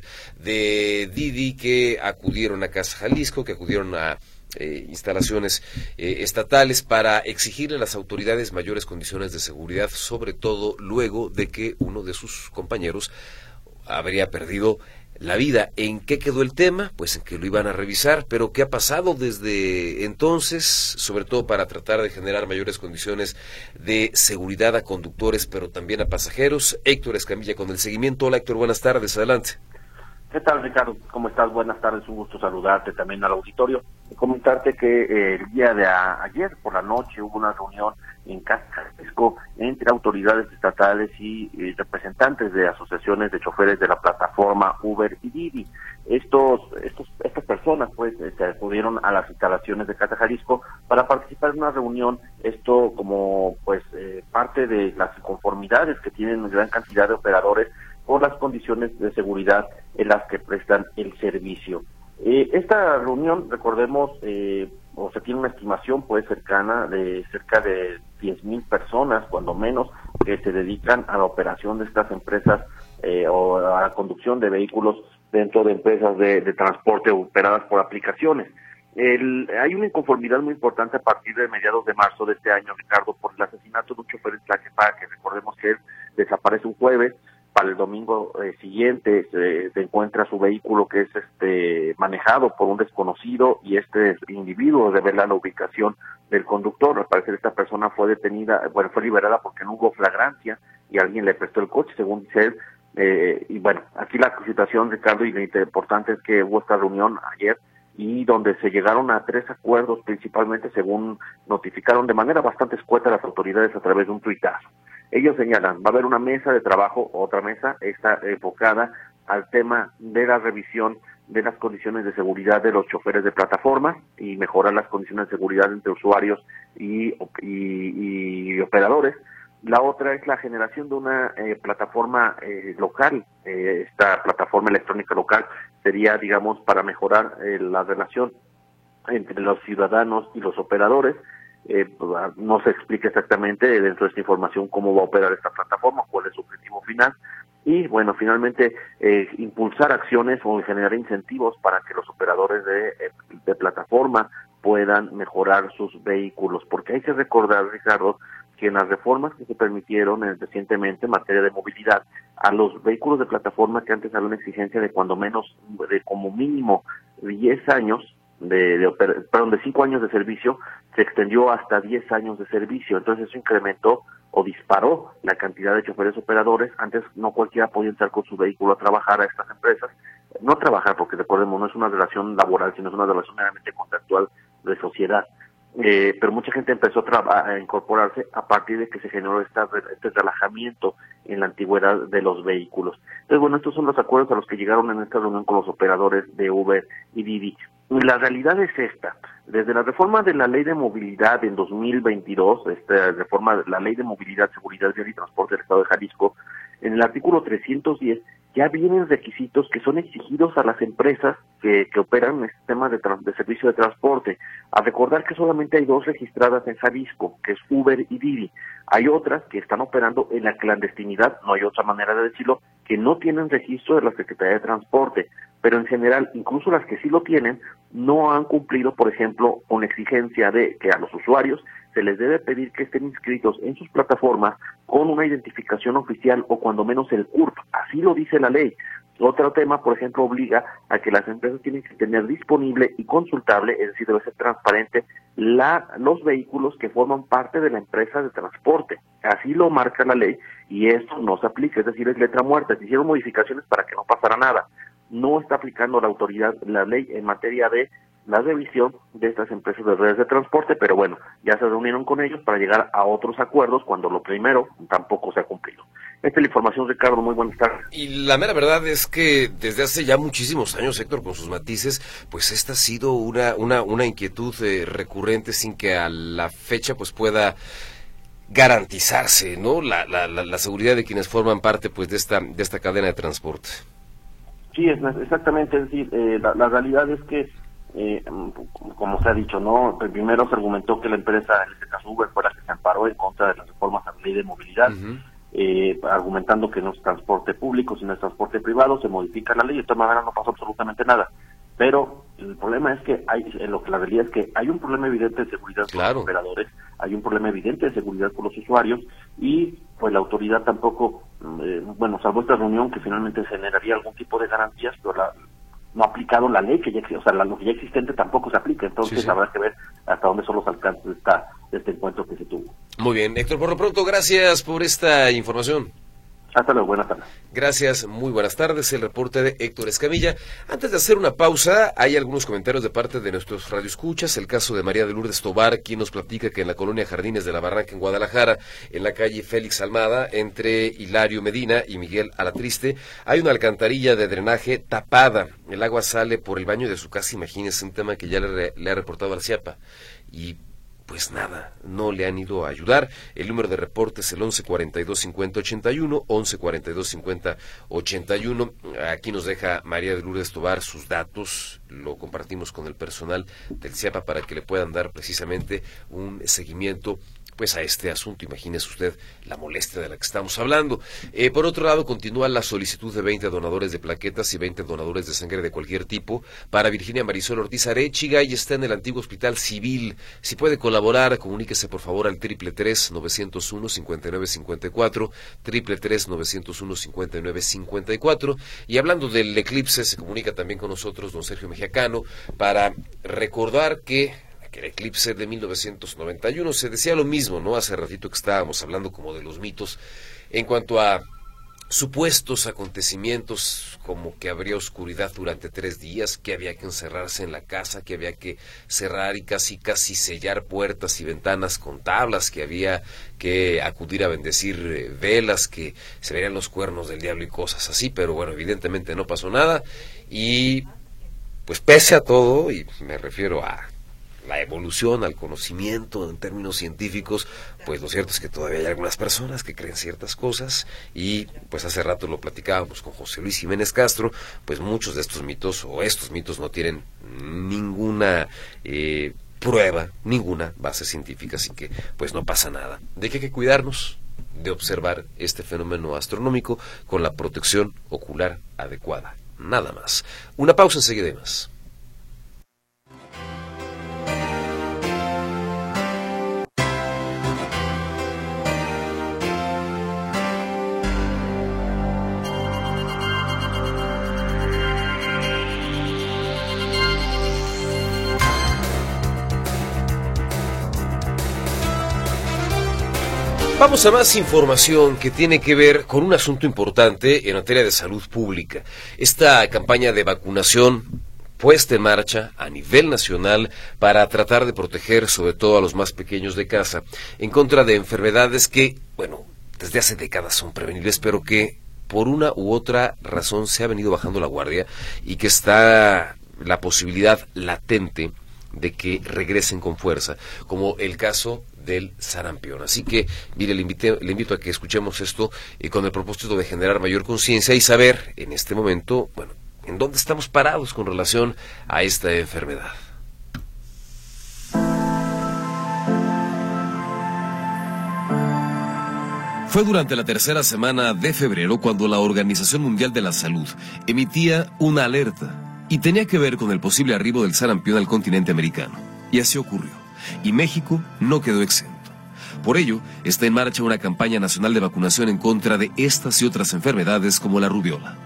Speaker 2: de Didi, que acudieron a Casa Jalisco, que acudieron a Eh, instalaciones eh, estatales para exigirle a las autoridades mayores condiciones de seguridad, sobre todo luego de que uno de sus compañeros habría perdido la vida. ¿En qué quedó el tema? Pues en que lo iban a revisar, pero ¿qué ha pasado desde entonces? Sobre todo para tratar de generar mayores condiciones de seguridad a conductores, pero también a pasajeros. Héctor Escamilla con el seguimiento. Hola Héctor, buenas tardes, adelante.
Speaker 10: ¿Qué tal, Ricardo? ¿Cómo estás? Buenas tardes, un gusto saludarte también al auditorio. Y comentarte que eh, el día de a, ayer por la noche hubo una reunión en Casa Jalisco entre autoridades estatales y eh, representantes de asociaciones de choferes de la plataforma Uber y Didi. Estos, estos, estas personas pues se acudieron a las instalaciones de Casa Jalisco para participar en una reunión, esto como pues eh, parte de las inconformidades que tienen gran cantidad de operadores por las condiciones de seguridad en las que prestan el servicio. Eh, esta reunión, recordemos, eh, o se tiene una estimación pues cercana de cerca de diez mil personas, cuando menos, que se dedican a la operación de estas empresas eh, o a la conducción de vehículos dentro de empresas de, de transporte operadas por aplicaciones. El, hay una inconformidad muy importante a partir de mediados de marzo de este año, Ricardo, por el asesinato de un chofer en Tlaquepaque, que recordemos que él desaparece un jueves. Para el domingo eh, siguiente se, se encuentra su vehículo, que es este manejado por un desconocido, y este individuo revela la ubicación del conductor. Al parecer esta persona fue detenida, bueno, fue liberada porque no hubo flagrancia y alguien le prestó el coche, según dice él. Eh, y bueno, aquí la situación, Ricardo, y lo importante es que hubo esta reunión ayer y donde se llegaron a tres acuerdos, principalmente según notificaron de manera bastante escueta las autoridades a través de un tuitazo. Ellos señalan, va a haber una mesa de trabajo, otra mesa, está enfocada al tema de la revisión de las condiciones de seguridad de los choferes de plataforma y mejorar las condiciones de seguridad entre usuarios y, y, y operadores. La otra es la generación de una eh, plataforma eh, local. Eh, esta plataforma electrónica local sería, digamos, para mejorar eh, la relación entre los ciudadanos y los operadores. Eh, pues, no se explica exactamente dentro de esta información cómo va a operar esta plataforma, cuál es su objetivo final, y bueno, finalmente eh, impulsar acciones o generar incentivos para que los operadores de, de plataforma puedan mejorar sus vehículos, porque hay que recordar, Ricardo, que en las reformas que se permitieron eh, recientemente en materia de movilidad, a los vehículos de plataforma que antes había una exigencia de cuando menos, de como mínimo diez años, de, de perdón, de cinco años de servicio, se extendió hasta diez años de servicio. Entonces eso incrementó o disparó la cantidad de choferes operadores. Antes no cualquiera podía entrar con su vehículo a trabajar a estas empresas, no trabajar, porque recordemos, no es una relación laboral, sino es una relación meramente contractual de sociedad. Eh, pero mucha gente empezó a, a incorporarse a partir de que se generó esta, este relajamiento en la antigüedad de los vehículos. Entonces, bueno, estos son los acuerdos a los que llegaron en esta reunión con los operadores de Uber y Didi. Y la realidad es esta: desde la reforma de la Ley de Movilidad en dos mil veintidós, esta reforma de la Ley de Movilidad, Seguridad Vial y Transporte del Estado de Jalisco, en el artículo trescientos diez ya vienen requisitos que son exigidos a las empresas que, que operan en el sistema de, de servicio de transporte. A recordar que solamente hay dos registradas en Jalisco, que es Uber y Didi. Hay otras que están operando en la clandestinidad, no hay otra manera de decirlo, que no tienen registro de la Secretaría de Transporte. Pero en general, incluso las que sí lo tienen, no han cumplido, por ejemplo, con la exigencia de que a los usuarios se les debe pedir que estén inscritos en sus plataformas con una identificación oficial o cuando menos el C U R P, así lo dice la ley. Otro tema, por ejemplo, obliga a que las empresas tienen que tener disponible y consultable, es decir, debe ser transparente, la, los vehículos que forman parte de la empresa de transporte. Así lo marca la ley y esto no se aplica, es decir, es letra muerta. Se hicieron modificaciones para que no pasara nada. No está aplicando la autoridad la ley en materia de la revisión de estas empresas de redes de transporte, pero bueno, ya se reunieron con ellos para llegar a otros acuerdos cuando lo primero tampoco se ha cumplido. Esta es la información, Ricardo, muy buenas tardes.
Speaker 2: Y la mera verdad es que desde hace ya muchísimos años, Héctor, con sus matices, pues esta ha sido una una una inquietud eh, recurrente sin que a la fecha pues pueda garantizarse, ¿no? La, la, la, la seguridad de quienes forman parte pues de esta de esta cadena de transporte.
Speaker 10: Sí, es, exactamente, es decir, eh, la, la realidad es que Eh, como se ha dicho, ¿no? Primero se argumentó que la empresa, en este caso Uber, fue la que se amparó en contra de las reformas a la ley de movilidad, uh-huh. eh, argumentando que no es transporte público, sino es transporte privado. Se modifica la ley, de todas maneras no pasó absolutamente nada. Pero el problema es que hay, en lo que la realidad es que hay un problema evidente de seguridad
Speaker 2: claro.
Speaker 10: con los operadores, hay un problema evidente de seguridad con los usuarios, y pues la autoridad tampoco, eh, bueno, salvo esta reunión que finalmente generaría algún tipo de garantías, pero la no ha aplicado la ley que ya existe, o sea, la, lo que ya existente tampoco se aplica, entonces sí, sí. habrá que ver hasta dónde son los alcances de, esta, de este encuentro que se tuvo.
Speaker 2: Muy bien, Héctor, por lo pronto, gracias por esta información.
Speaker 10: Hasta luego, buenas tardes.
Speaker 2: Gracias, muy buenas tardes, el reporte de Héctor Escamilla. Antes de hacer una pausa, hay algunos comentarios de parte de nuestros radioescuchas, el caso de María de Lourdes Tobar, quien nos platica que en la colonia Jardines de la Barranca, en Guadalajara, en la calle Félix Almada, entre Hilario Medina y Miguel Alatriste, hay una alcantarilla de drenaje tapada. El agua sale por el baño de su casa, imagínese, un tema que ya le, le ha reportado al CIAPA. Y pues nada, no le han ido a ayudar. El número de reporte es el once cuarenta y dos cincuenta ochenta y uno, once cuarenta y dos cincuenta ochenta y uno. Aquí nos deja María de Lourdes Tobar sus datos, lo compartimos con el personal del CIAPA para que le puedan dar precisamente un seguimiento pues a este asunto. Imagínese usted la molestia de la que estamos hablando. Eh, por otro lado, continúa la solicitud de veinte donadores de plaquetas y veinte donadores de sangre de cualquier tipo para Virginia Marisol Ortiz Arechiga, y está en el antiguo Hospital Civil. Si puede colaborar, comuníquese por favor al triple tres nueve cero uno cincuenta y nueve cincuenta y cuatro, triple tres nueve cero uno cincuenta y nueve cincuenta y cuatro. Y hablando del eclipse, se comunica también con nosotros don Sergio Mejiacano para recordar que el eclipse de mil novecientos noventa y uno, se decía lo mismo, ¿no? Hace ratito que estábamos hablando como de los mitos en cuanto a supuestos acontecimientos, como que habría oscuridad durante tres días, que había que encerrarse en la casa, que había que cerrar y casi casi sellar puertas y ventanas con tablas, que había que acudir a bendecir velas, que se verían los cuernos del diablo y cosas así, pero bueno, evidentemente no pasó nada. Y pues pese a todo, y me refiero a la evolución, al conocimiento en términos científicos, pues lo cierto es que todavía hay algunas personas que creen ciertas cosas y pues hace rato lo platicábamos con José Luis Jiménez Castro, pues muchos de estos mitos o estos mitos no tienen ninguna eh, prueba, ninguna base científica, así que pues no pasa nada. ¿De qué hay que cuidarnos? De observar este fenómeno astronómico con la protección ocular adecuada. Nada más. Una pausa, enseguida de más. Vamos a más información que tiene que ver con un asunto importante en materia de salud pública. Esta campaña de vacunación puesta en marcha a nivel nacional para tratar de proteger sobre todo a los más pequeños de casa en contra de enfermedades que, bueno, desde hace décadas son prevenibles, pero que por una u otra razón se ha venido bajando la guardia y que está la posibilidad latente de que regresen con fuerza, como el caso del sarampión. Así que, mire, le, invité, le invito a que escuchemos esto eh, con el propósito de generar mayor conciencia y saber en este momento, bueno, en dónde estamos parados con relación a esta enfermedad. Fue durante la tercera semana de febrero cuando la Organización Mundial de la Salud emitía una alerta y tenía que ver con el posible arribo del sarampión al continente americano. Y así ocurrió. Y México no quedó exento. Por ello, está en marcha una campaña nacional de vacunación en contra de estas y otras enfermedades como la rubiola.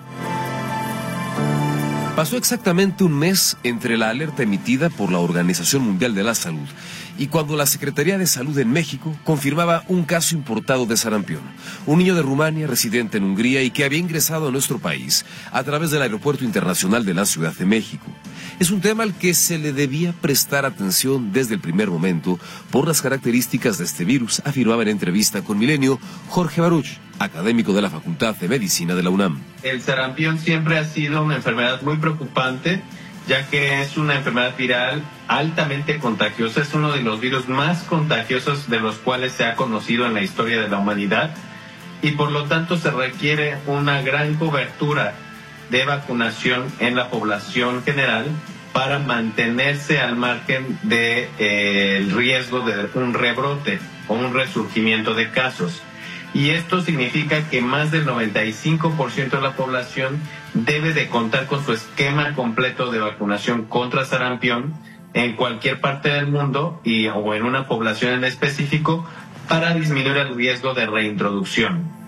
Speaker 2: Pasó exactamente un mes entre la alerta emitida por la Organización Mundial de la Salud y cuando la Secretaría de Salud en México confirmaba un caso importado de sarampión, un niño de Rumania residente en Hungría y que había ingresado a nuestro país a través del Aeropuerto Internacional de la Ciudad de México. Es un tema al que se le debía prestar atención desde el primer momento por las características de este virus, afirmaba en entrevista con Milenio Jorge Baruch, académico de la Facultad de Medicina de la UNAM.
Speaker 11: El sarampión siempre ha sido una enfermedad muy preocupante, ya que es una enfermedad viral altamente contagiosa, es uno de los virus más contagiosos de los cuales se ha conocido en la historia de la humanidad y por lo tanto se requiere una gran cobertura de vacunación en la población general para mantenerse al margen del de, eh, riesgo de un rebrote o un resurgimiento de casos. Y esto significa que más del noventa y cinco por ciento de la población debe de contar con su esquema completo de vacunación contra sarampión en cualquier parte del mundo y, o en una población en específico para disminuir el riesgo de reintroducción.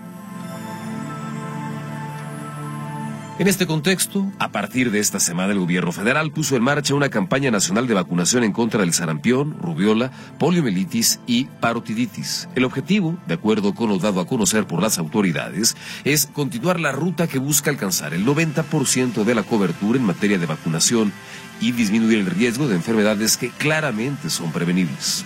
Speaker 2: En este contexto, a partir de esta semana el gobierno federal puso en marcha una campaña nacional de vacunación en contra del sarampión, rubiola, poliomielitis y parotiditis. El objetivo, de acuerdo con lo dado a conocer por las autoridades, es continuar la ruta que busca alcanzar el noventa por ciento de la cobertura en materia de vacunación y disminuir el riesgo de enfermedades que claramente son prevenibles.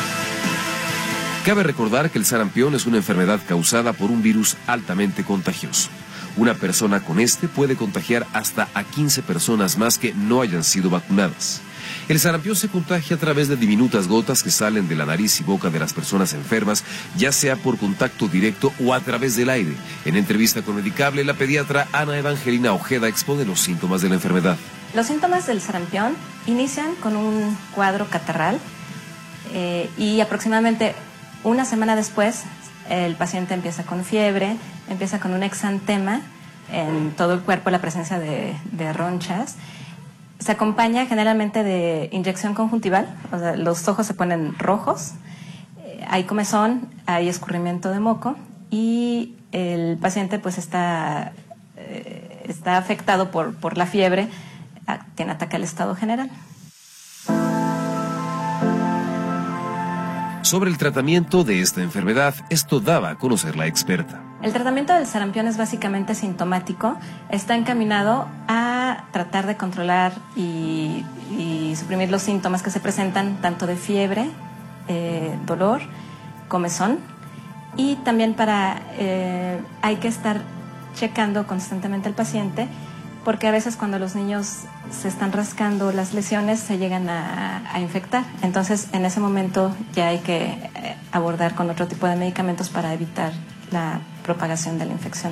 Speaker 2: Cabe recordar que el sarampión es una enfermedad causada por un virus altamente contagioso. Una persona con este puede contagiar hasta a quince personas más que no hayan sido vacunadas. El sarampión se contagia a través de diminutas gotas que salen de la nariz y boca de las personas enfermas, ya sea por contacto directo o a través del aire. En entrevista con Medicable, la pediatra Ana Evangelina Ojeda expone los síntomas de la enfermedad.
Speaker 12: Los síntomas del sarampión inician con un cuadro catarral eh, y aproximadamente una semana después el paciente empieza con fiebre, empieza con un exantema en todo el cuerpo, la presencia de, de ronchas. Se acompaña generalmente de inyección conjuntival, o sea, los ojos se ponen rojos, eh, hay comezón, hay escurrimiento de moco y el paciente pues está, eh, está afectado por, por la fiebre, tiene ataque al estado general.
Speaker 2: Sobre el tratamiento de esta enfermedad, esto daba a conocer la experta.
Speaker 12: El tratamiento del sarampión es básicamente sintomático, está encaminado a tratar de controlar y, y suprimir los síntomas que se presentan, tanto de fiebre, eh, dolor, comezón, y también para, eh, hay que estar checando constantemente al paciente porque a veces cuando los niños se están rascando las lesiones se llegan a, a infectar. Entonces, en ese momento ya hay que eh, abordar con otro tipo de medicamentos para evitar la propagación de la infección.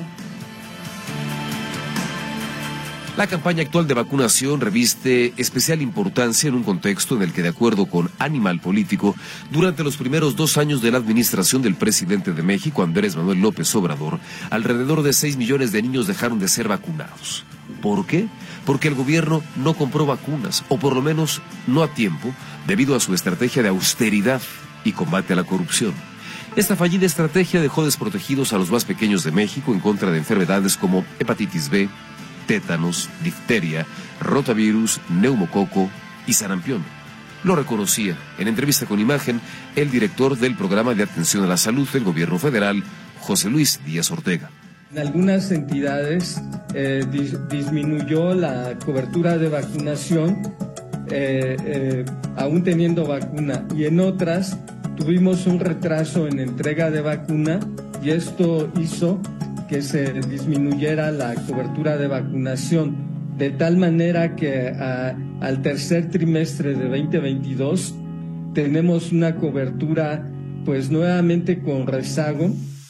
Speaker 2: La campaña actual de vacunación reviste especial importancia en un contexto en el que, de acuerdo con Animal Político, durante los primeros dos años de la administración del presidente de México, Andrés Manuel López Obrador, alrededor de seis millones de niños dejaron de ser vacunados. ¿Por qué? Porque el gobierno no compró vacunas, o por lo menos no a tiempo, debido a su estrategia de austeridad y combate a la corrupción. Esta fallida estrategia dejó desprotegidos a los más pequeños de México en contra de enfermedades como hepatitis B, tétanos, difteria, rotavirus, neumococo y sarampión. Lo reconocía en entrevista con Imagen el director del Programa de Atención a la Salud del Gobierno Federal, José Luis Díaz Ortega.
Speaker 13: En algunas entidades eh, dis disminuyó la cobertura de vacunación, eh, eh, aún teniendo vacuna, y en otras tuvimos un retraso en entrega de vacuna, y esto hizo que se disminuyera la cobertura de vacunación, de tal manera que a, al tercer trimestre de veinte veintidós tenemos una cobertura pues nuevamente con rezago.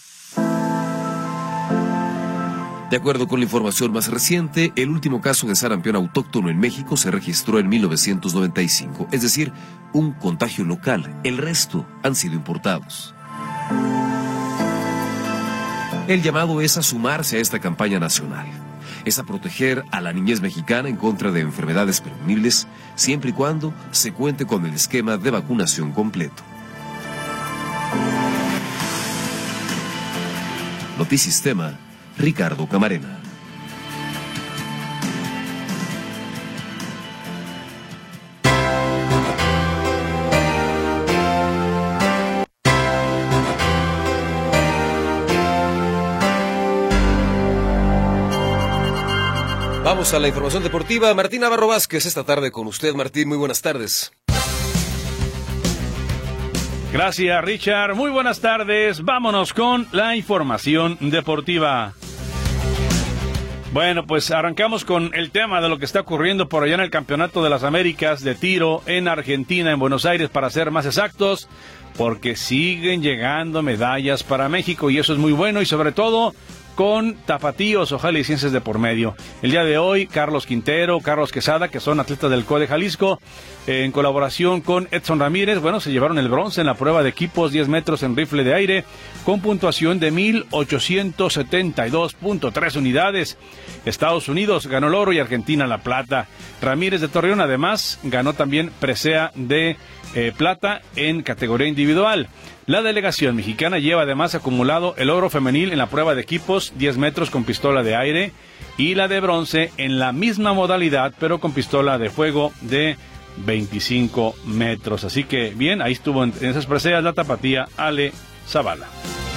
Speaker 2: De acuerdo con la información más reciente, el último caso de sarampión autóctono en México se registró en mil novecientos noventa y cinco, es decir, un contagio local. El resto han sido importados. El llamado es a sumarse a esta campaña nacional. Es a proteger a la niñez mexicana en contra de enfermedades prevenibles, siempre y cuando se cuente con el esquema de vacunación completo. Notisistema, Ricardo Camarena. Vamos a la información deportiva. Martín Navarro Vázquez, esta tarde con usted. Martín, muy buenas tardes.
Speaker 14: Gracias, Richard. Muy buenas tardes. Vámonos con la información deportiva. Bueno, pues arrancamos con el tema de lo que está ocurriendo por allá en el Campeonato de las Américas de tiro en Argentina, en Buenos Aires, para ser más exactos, porque siguen llegando medallas para México y eso es muy bueno, y sobre todo con tapatíos o jaliscienses de por medio. El día de hoy, Carlos Quintero, Carlos Quesada, que son atletas del C O D E Jalisco, eh, en colaboración con Edson Ramírez, bueno, se llevaron el bronce en la prueba de equipos diez metros en rifle de aire, con puntuación de mil ochocientos setenta y dos punto tres unidades. Estados Unidos ganó el oro y Argentina la plata. Ramírez de Torreón, además, ganó también presea de eh, plata en categoría individual. La delegación mexicana lleva además acumulado el oro femenil en la prueba de equipos diez metros con pistola de aire y la de bronce en la misma modalidad, pero con pistola de fuego de veinticinco metros. Así que bien, ahí estuvo en esas preseas la tapatía Ale Zavala.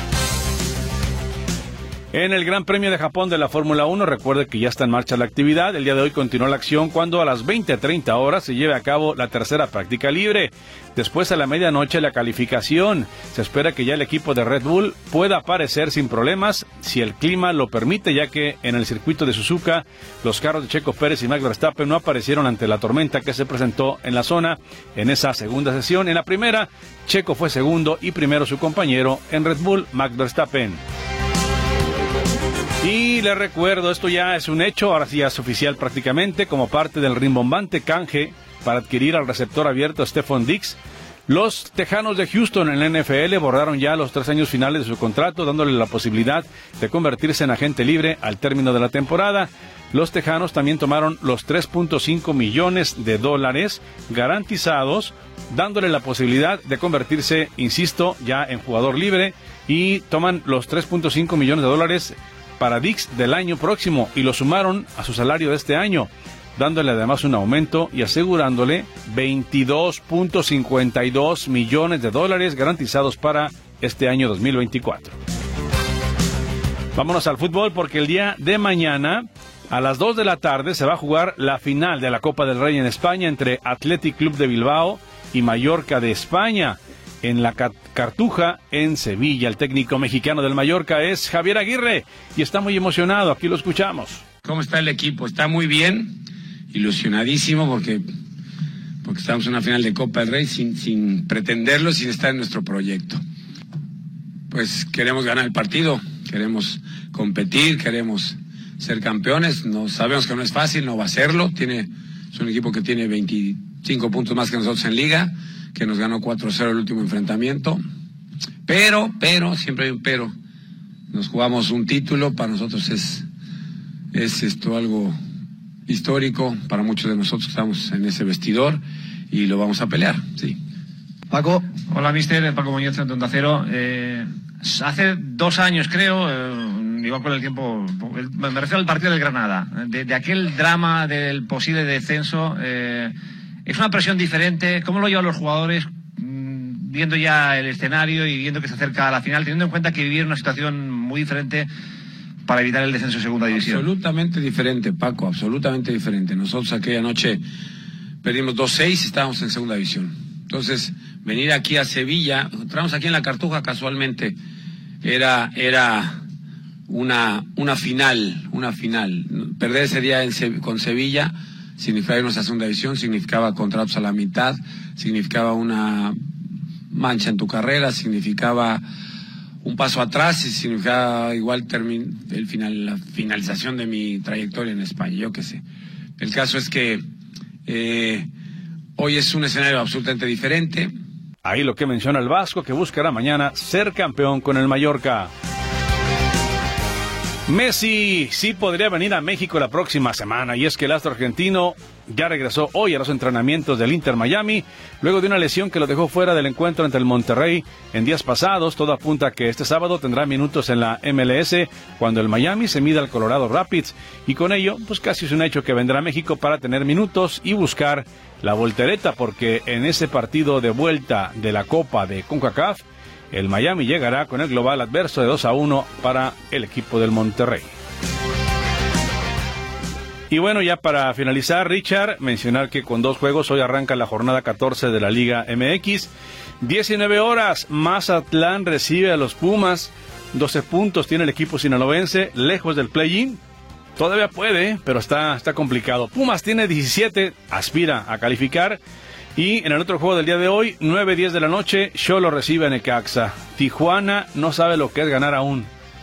Speaker 14: En el Gran Premio de Japón de la Fórmula uno, recuerde que ya está en marcha la actividad. El día de hoy continúa la acción cuando a las veinte treinta horas se lleve a cabo la tercera práctica libre. Después, a la medianoche, la calificación. Se espera que ya el equipo de Red Bull pueda aparecer sin problemas si el clima lo permite, ya que en el circuito de Suzuka los carros de Checo Pérez y Max Verstappen no aparecieron ante la tormenta que se presentó en la zona en esa segunda sesión. En la primera, Checo fue segundo y primero su compañero en Red Bull, Max Verstappen. Y les recuerdo, esto ya es un hecho, ahora sí ya es oficial prácticamente, como parte del rimbombante canje para adquirir al receptor abierto Stephon Diggs. Los Tejanos de Houston en la N F L borraron ya los tres años finales de su contrato, dándole la posibilidad de convertirse en agente libre al término de la temporada. Los Tejanos también tomaron los tres punto cinco millones de dólares garantizados, dándole la posibilidad de convertirse, insisto, ya en jugador libre, y toman los tres punto cinco millones de dólares para Diggs del año próximo y lo sumaron a su salario de este año, dándole además un aumento y asegurándole veintidós punto cincuenta y dos millones de dólares garantizados para este año dos mil veinticuatro. Vámonos al fútbol porque el día de mañana a las dos de la tarde se va a jugar la final de la Copa del Rey en España entre Athletic Club de Bilbao y Mallorca de España. En la Cartuja, en Sevilla. El técnico mexicano del Mallorca es Javier Aguirre y está muy emocionado. Aquí lo escuchamos.
Speaker 15: ¿Cómo está el equipo? Está muy bien, ilusionadísimo porque, porque estamos en una final de Copa del Rey sin, sin pretenderlo, sin estar en nuestro proyecto. Pues queremos ganar el partido, queremos competir, queremos ser campeones. No, sabemos que no es fácil, no va a serlo. Tiene, es un equipo que tiene veinticinco puntos más que nosotros en Liga, que nos ganó cuatro cero el último enfrentamiento. Pero, pero, siempre hay un pero. Nos jugamos un título, para nosotros es... Es esto algo histórico para muchos de nosotros que estamos en ese vestidor y lo vamos a pelear, sí.
Speaker 16: Paco. Hola, mister. Paco Muñoz, de Onda Cero. Eh, hace dos años, creo, eh, igual con el tiempo, me refiero al partido del Granada, de, de aquel drama del posible descenso. Eh, es una presión diferente. ¿Cómo lo llevan los jugadores, mmm, viendo ya el escenario y viendo que se acerca a la final, teniendo en cuenta que vivieron una situación muy diferente para evitar el descenso de segunda división?
Speaker 15: Absolutamente diferente, Paco, absolutamente diferente. Nosotros aquella noche perdimos dos seis y estábamos en segunda división. Entonces, venir aquí a Sevilla, entramos aquí en la Cartuja casualmente, era era una una final, una final. Perder ese día en Se- con Sevilla significaba irnos a segunda división, significaba contratos a la mitad, significaba una mancha en tu carrera, significaba un paso atrás y significaba igual termin- el final, la finalización de mi trayectoria en España, yo qué sé. El caso es que eh, hoy es un escenario absolutamente diferente.
Speaker 14: Ahí lo que menciona el Vasco, que buscará mañana ser campeón con el Mallorca. Messi sí podría venir a México la próxima semana, y es que el astro argentino ya regresó hoy a los entrenamientos del Inter Miami, luego de una lesión que lo dejó fuera del encuentro ante el Monterrey en días pasados. Todo apunta a que este sábado tendrá minutos en la M L S cuando el Miami se mida al Colorado Rapids, y con ello pues casi es un hecho que vendrá a México para tener minutos y buscar la voltereta, porque en ese partido de vuelta de la Copa de CONCACAF el Miami llegará con el global adverso de dos a uno para el equipo del Monterrey. Y bueno, ya para finalizar, Richard, mencionar que con dos juegos hoy arranca la jornada catorce de la Liga M X. diecinueve horas, Mazatlán recibe a los Pumas. doce puntos tiene el equipo sinaloense, lejos del play-in. Todavía puede, pero está, está complicado. Pumas tiene diecisiete, aspira a calificar. Y en el otro juego del día de hoy, nueve diez de la noche, Xolo recibe a Necaxa. Tijuana no sabe lo que es ganar aún.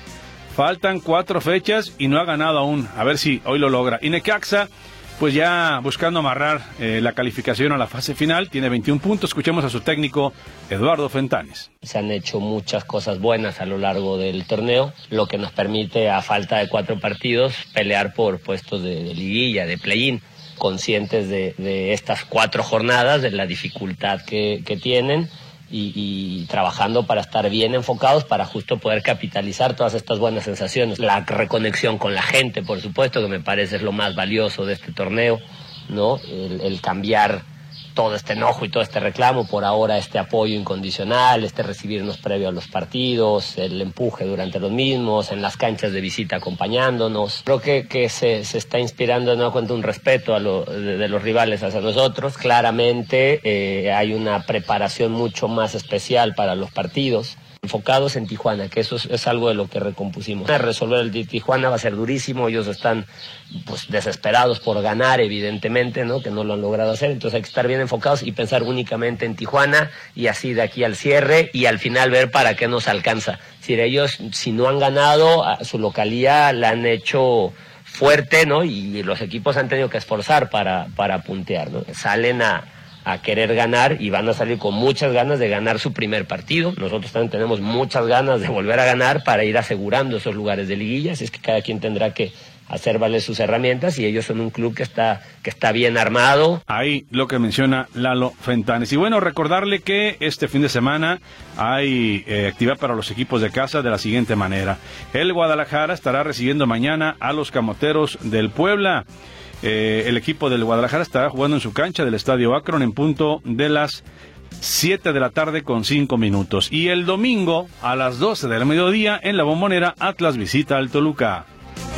Speaker 14: Faltan cuatro fechas y no ha ganado aún. A ver si hoy lo logra. Y Necaxa, pues ya buscando amarrar eh, la calificación a la fase final, tiene veintiún puntos. Escuchemos a su técnico, Eduardo Fentanes.
Speaker 17: Se han hecho muchas cosas buenas a lo largo del torneo, lo que nos permite, a falta de cuatro partidos, pelear por puestos de, de liguilla, de play-in. Conscientes de, de estas cuatro jornadas, de la dificultad que, que tienen y, y trabajando para estar bien enfocados para justo poder capitalizar todas estas buenas sensaciones. La reconexión con la gente, por supuesto, que me parece es lo más valioso de este torneo, ¿no? El, el cambiar todo este enojo y todo este reclamo por ahora, este apoyo incondicional, este recibirnos previo a los partidos, el empuje durante los mismos, en las canchas de visita acompañándonos. Creo que, que se, se está inspirando de nueva cuenta un respeto a lo, de, de los rivales hacia nosotros. Claramente eh, hay una preparación mucho más especial para los partidos, enfocados en Tijuana, que eso es, es algo de lo que recompusimos. Resolver el de Tijuana va a ser durísimo, ellos están pues desesperados por ganar, evidentemente, ¿no? Que no lo han logrado hacer, entonces hay que estar bien enfocados y pensar únicamente en Tijuana, y así de aquí al cierre, y al final ver para qué nos alcanza. Si ellos, si no han ganado, a su localía la han hecho fuerte, ¿no? Y los equipos han tenido que esforzar para, para puntear, ¿no? Salen a a querer ganar y van a salir con muchas ganas de ganar su primer partido. Nosotros también tenemos muchas ganas de volver a ganar para ir asegurando esos lugares de liguilla, así es que cada quien tendrá que hacer valer sus herramientas, y ellos son un club que está que está bien armado.
Speaker 14: Ahí lo que menciona Lalo Fentanes. Y bueno, recordarle que este fin de semana hay eh, actividad para los equipos de casa de la siguiente manera. El Guadalajara estará recibiendo mañana a los Camoteros del Puebla. Eh, el equipo del Guadalajara estará jugando en su cancha del Estadio Akron en punto de las siete de la tarde con cinco minutos. Y el domingo a las doce del mediodía en la Bombonera, Atlas visita al Toluca.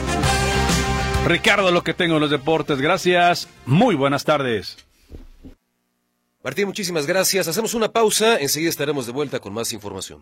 Speaker 14: Ricardo, lo que tengo en los deportes. Gracias. Muy buenas tardes.
Speaker 2: Martín, muchísimas gracias. Hacemos una pausa. Enseguida estaremos de vuelta con más información.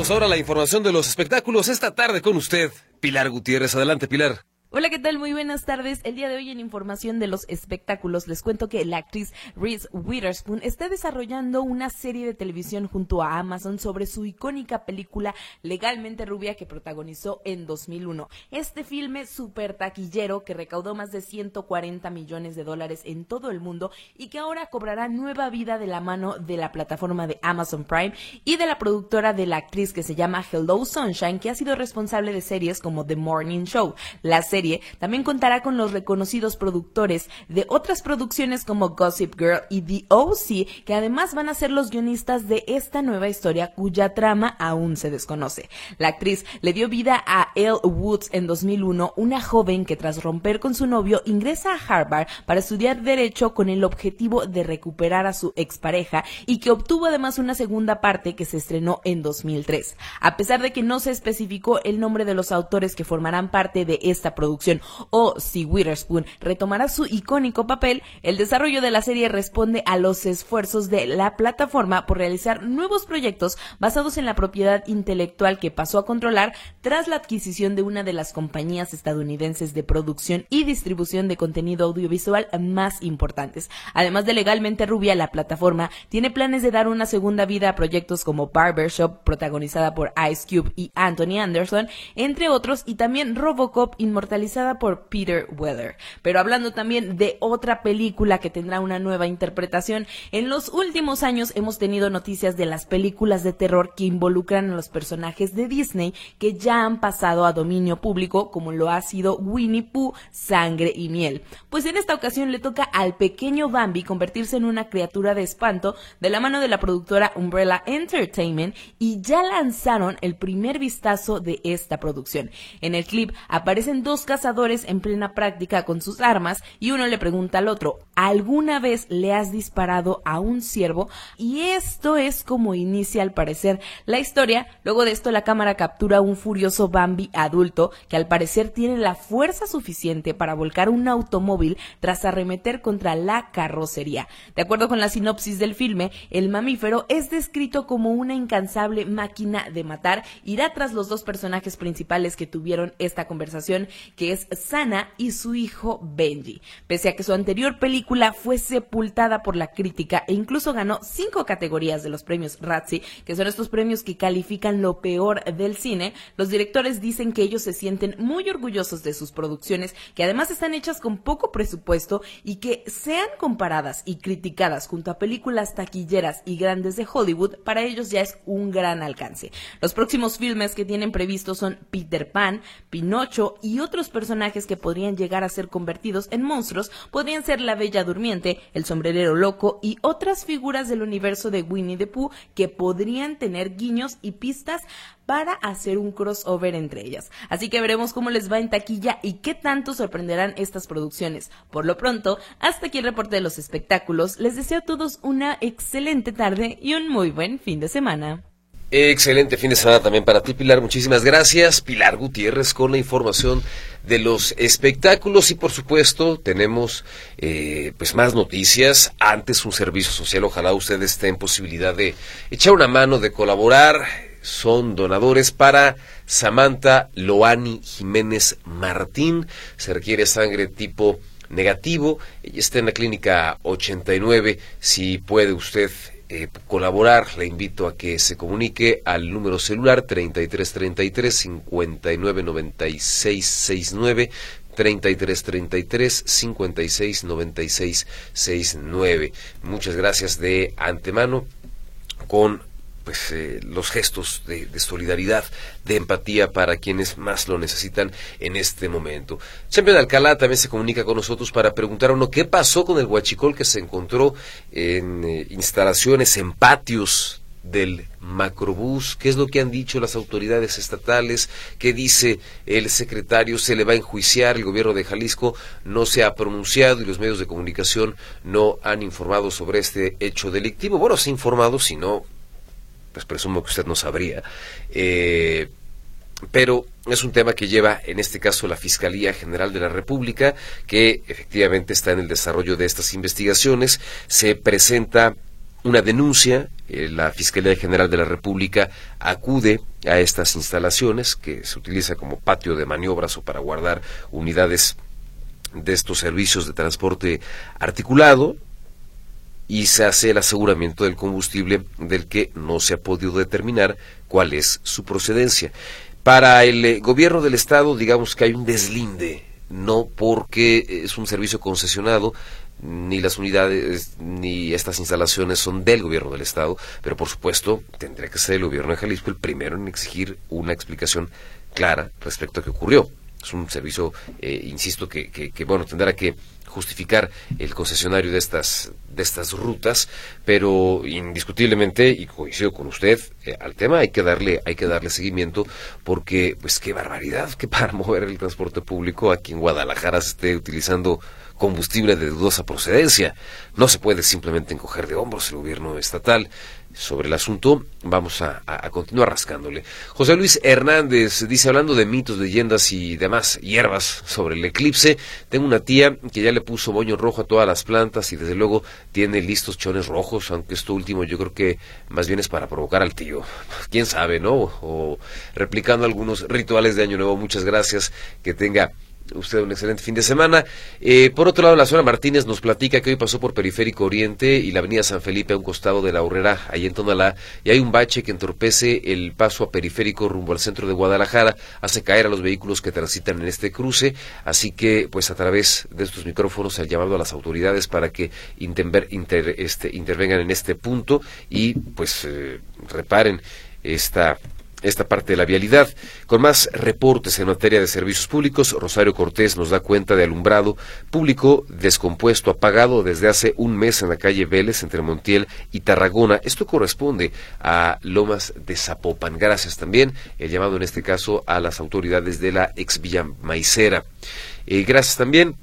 Speaker 2: Vamos ahora a la información de los espectáculos esta tarde con usted, Pilar Gutiérrez. Adelante, Pilar.
Speaker 18: Hola, ¿qué tal? Muy buenas tardes. El día de hoy en Información de los Espectáculos les cuento que la actriz Reese Witherspoon está desarrollando una serie de televisión junto a Amazon sobre su icónica película Legalmente Rubia que protagonizó en dos mil uno. Este filme súper taquillero que recaudó más de ciento cuarenta millones de dólares en todo el mundo y que ahora cobrará nueva vida de la mano de la plataforma de Amazon Prime y de la productora de la actriz que se llama Hello Sunshine, que ha sido responsable de series como The Morning Show. La serie también contará con los reconocidos productores de otras producciones como Gossip Girl y The O C, que además van a ser los guionistas de esta nueva historia cuya trama aún se desconoce. La actriz le dio vida a Elle Woods en dos mil uno, una joven que tras romper con su novio ingresa a Harvard para estudiar Derecho con el objetivo de recuperar a su expareja y que obtuvo además una segunda parte que se estrenó en dos mil tres. A pesar de que no se especificó el nombre de los autores que formarán parte de esta producción o si Witherspoon retomará su icónico papel, el desarrollo de la serie responde a los esfuerzos de la plataforma por realizar nuevos proyectos basados en la propiedad intelectual que pasó a controlar tras la adquisición de una de las compañías estadounidenses de producción y distribución de contenido audiovisual más importantes. Además de Legalmente Rubia, la plataforma tiene planes de dar una segunda vida a proyectos como Barbershop, protagonizada por Ice Cube y Anthony Anderson, entre otros, y también Robocop, inmortalizada por Peter Weller. Pero hablando también de otra película que tendrá una nueva interpretación, en los últimos años hemos tenido noticias de las películas de terror que involucran a los personajes de Disney que ya han pasado a dominio público, como lo ha sido Winnie Pooh, Sangre y Miel. Pues en esta ocasión le toca al pequeño Bambi convertirse en una criatura de espanto de la mano de la productora Umbrella Entertainment, y ya lanzaron el primer vistazo de esta producción. En el clip aparecen dos cazadores en plena práctica con sus armas y uno le pregunta al otro: ¿alguna vez le has disparado a un ciervo? Y esto es como inicia al parecer la historia. Luego de esto la cámara captura un furioso Bambi adulto que al parecer tiene la fuerza suficiente para volcar un automóvil tras arremeter contra la carrocería. De acuerdo con la sinopsis del filme, el mamífero es descrito como una incansable máquina de matar. Irá tras los dos personajes principales que tuvieron esta conversación, que es Sana y su hijo Benji. Pese a que su anterior película fue sepultada por la crítica e incluso ganó cinco categorías de los premios Razzie, que son estos premios que califican lo peor del cine, los directores dicen que ellos se sienten muy orgullosos de sus producciones, que además están hechas con poco presupuesto y que sean comparadas y criticadas junto a películas taquilleras y grandes de Hollywood, para ellos ya es un gran alcance. Los próximos filmes que tienen previstos son Peter Pan, Pinocho y otros personajes que podrían llegar a ser convertidos en monstruos. Podrían ser la Bella Durmiente, el Sombrerero Loco y otras figuras del universo de Winnie the Pooh que podrían tener guiños y pistas para hacer un crossover entre ellas. Así que veremos cómo les va en taquilla y qué tanto sorprenderán estas producciones. Por lo pronto, hasta aquí el reporte de los espectáculos. Les deseo a todos una excelente tarde y un muy buen fin de semana.
Speaker 2: Excelente fin de semana también para ti, Pilar. Muchísimas gracias. Pilar Gutiérrez con la información de los espectáculos y por supuesto tenemos eh, pues más noticias. Antes un servicio social. Ojalá ustedes estén en posibilidad de echar una mano, de colaborar. Son donadores para Samantha Loani Jiménez Martín. Se requiere sangre tipo negativo. Ella está en la clínica ochenta y nueve. Si puede usted Eh, colaborar, le invito a que se comunique al número celular treinta y tres treinta y tres cincuenta y nueve noventa y seis sesenta y nueve, treinta y tres treinta y tres cincuenta y seis noventa y seis sesenta y nueve. Muchas gracias de antemano con pues eh, los gestos de, de solidaridad, de empatía para quienes más lo necesitan en este momento. Champion Alcalá también se comunica con nosotros para preguntar a uno qué pasó con el huachicol que se encontró en eh, instalaciones, en patios del Macrobús. ¿Qué es lo que han dicho las autoridades estatales? ¿Qué dice el secretario? ¿Se le va a enjuiciar? El gobierno de Jalisco no se ha pronunciado y los medios de comunicación no han informado sobre este hecho delictivo. Bueno, se ha informado, si no, pues presumo que usted no sabría, eh, pero es un tema que lleva en este caso la Fiscalía General de la República, que efectivamente está en el desarrollo de estas investigaciones. Se presenta una denuncia. Eh, la Fiscalía General de la República acude a estas instalaciones que se utiliza como patio de maniobras o para guardar unidades de estos servicios de transporte articulado, y se hace el aseguramiento del combustible del que no se ha podido determinar cuál es su procedencia. Para el eh, gobierno del estado, digamos que hay un deslinde, no porque es un servicio concesionado, ni las unidades ni estas instalaciones son del gobierno del estado, pero por supuesto tendría que ser el gobierno de Jalisco el primero en exigir una explicación clara respecto a qué ocurrió. Es un servicio, eh, insisto, que, que, que bueno, tendrá que justificar el concesionario de estas de estas rutas, pero indiscutiblemente, y coincido con usted, eh, al tema hay que darle hay que darle seguimiento, porque pues qué barbaridad que para mover el transporte público aquí en Guadalajara se esté utilizando combustible de dudosa procedencia. No se puede simplemente encoger de hombros el gobierno estatal sobre el asunto. Vamos a, a, a continuar rascándole. José Luis Hernández dice, hablando de mitos, leyendas y demás hierbas sobre el eclipse, tengo una tía que ya le puso moño rojo a todas las plantas y desde luego tiene listos chones rojos, aunque esto último yo creo que más bien es para provocar al tío. Quién sabe, ¿no? O replicando algunos rituales de Año Nuevo. Muchas gracias, que tenga usted un excelente fin de semana. Eh, por otro lado, la señora Martínez nos platica que hoy pasó por Periférico Oriente y la avenida San Felipe a un costado de la Aurrera, ahí en Tonalá, y hay un bache que entorpece el paso a Periférico rumbo al centro de Guadalajara, hace caer a los vehículos que transitan en este cruce, así que pues a través de estos micrófonos el llamado a las autoridades para que inter, inter, este, intervengan en este punto y pues eh, reparen esta esta parte de la vialidad. Con más reportes en materia de servicios públicos, Rosario Cortés nos da cuenta de alumbrado público descompuesto, apagado desde hace un mes en la calle Vélez, entre Montiel y Tarragona. Esto corresponde a Lomas de Zapopan. Gracias también, el llamado en este caso a las autoridades de la ex Villa Maicera. Eh, gracias también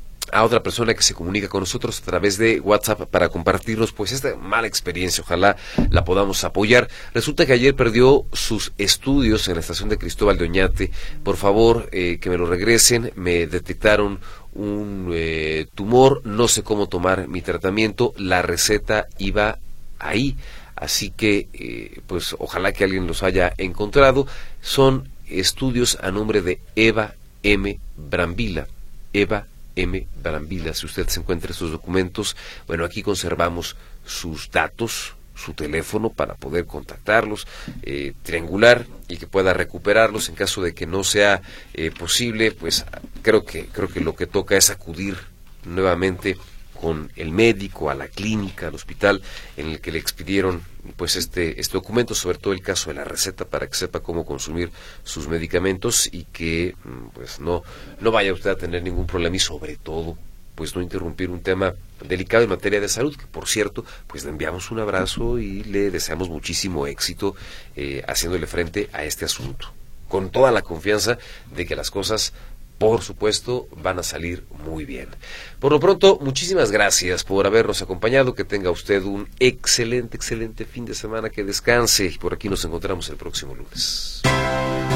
Speaker 2: a otra persona que se comunica con nosotros a través de WhatsApp para compartirnos pues esta mala experiencia. Ojalá la podamos apoyar. Resulta que ayer perdió sus estudios en la estación de Cristóbal de Oñate. Por favor, eh, que me lo regresen. Me detectaron un eh, tumor, no sé cómo tomar mi tratamiento. La receta iba ahí, así que eh, pues ojalá que alguien los haya encontrado. Son estudios a nombre de Eva M. Brambila. Eva M. Brambila. Si usted se encuentra estos documentos, bueno, aquí conservamos sus datos, su teléfono para poder contactarlos, eh, triangular y que pueda recuperarlos en caso de que no sea eh, posible. Pues creo que creo que lo que toca es acudir nuevamente con el médico a la clínica, al hospital en el que le expidieron pues este este documento, sobre todo el caso de la receta, para que sepa cómo consumir sus medicamentos y que pues no no vaya usted a tener ningún problema y sobre todo pues no interrumpir un tema delicado en materia de salud, que por cierto pues le enviamos un abrazo y le deseamos muchísimo éxito eh, haciéndole frente a este asunto, con toda la confianza de que las cosas por supuesto van a salir muy bien. Por lo pronto, muchísimas gracias por habernos acompañado, que tenga usted un excelente, excelente fin de semana, que descanse y por aquí nos encontramos el próximo lunes.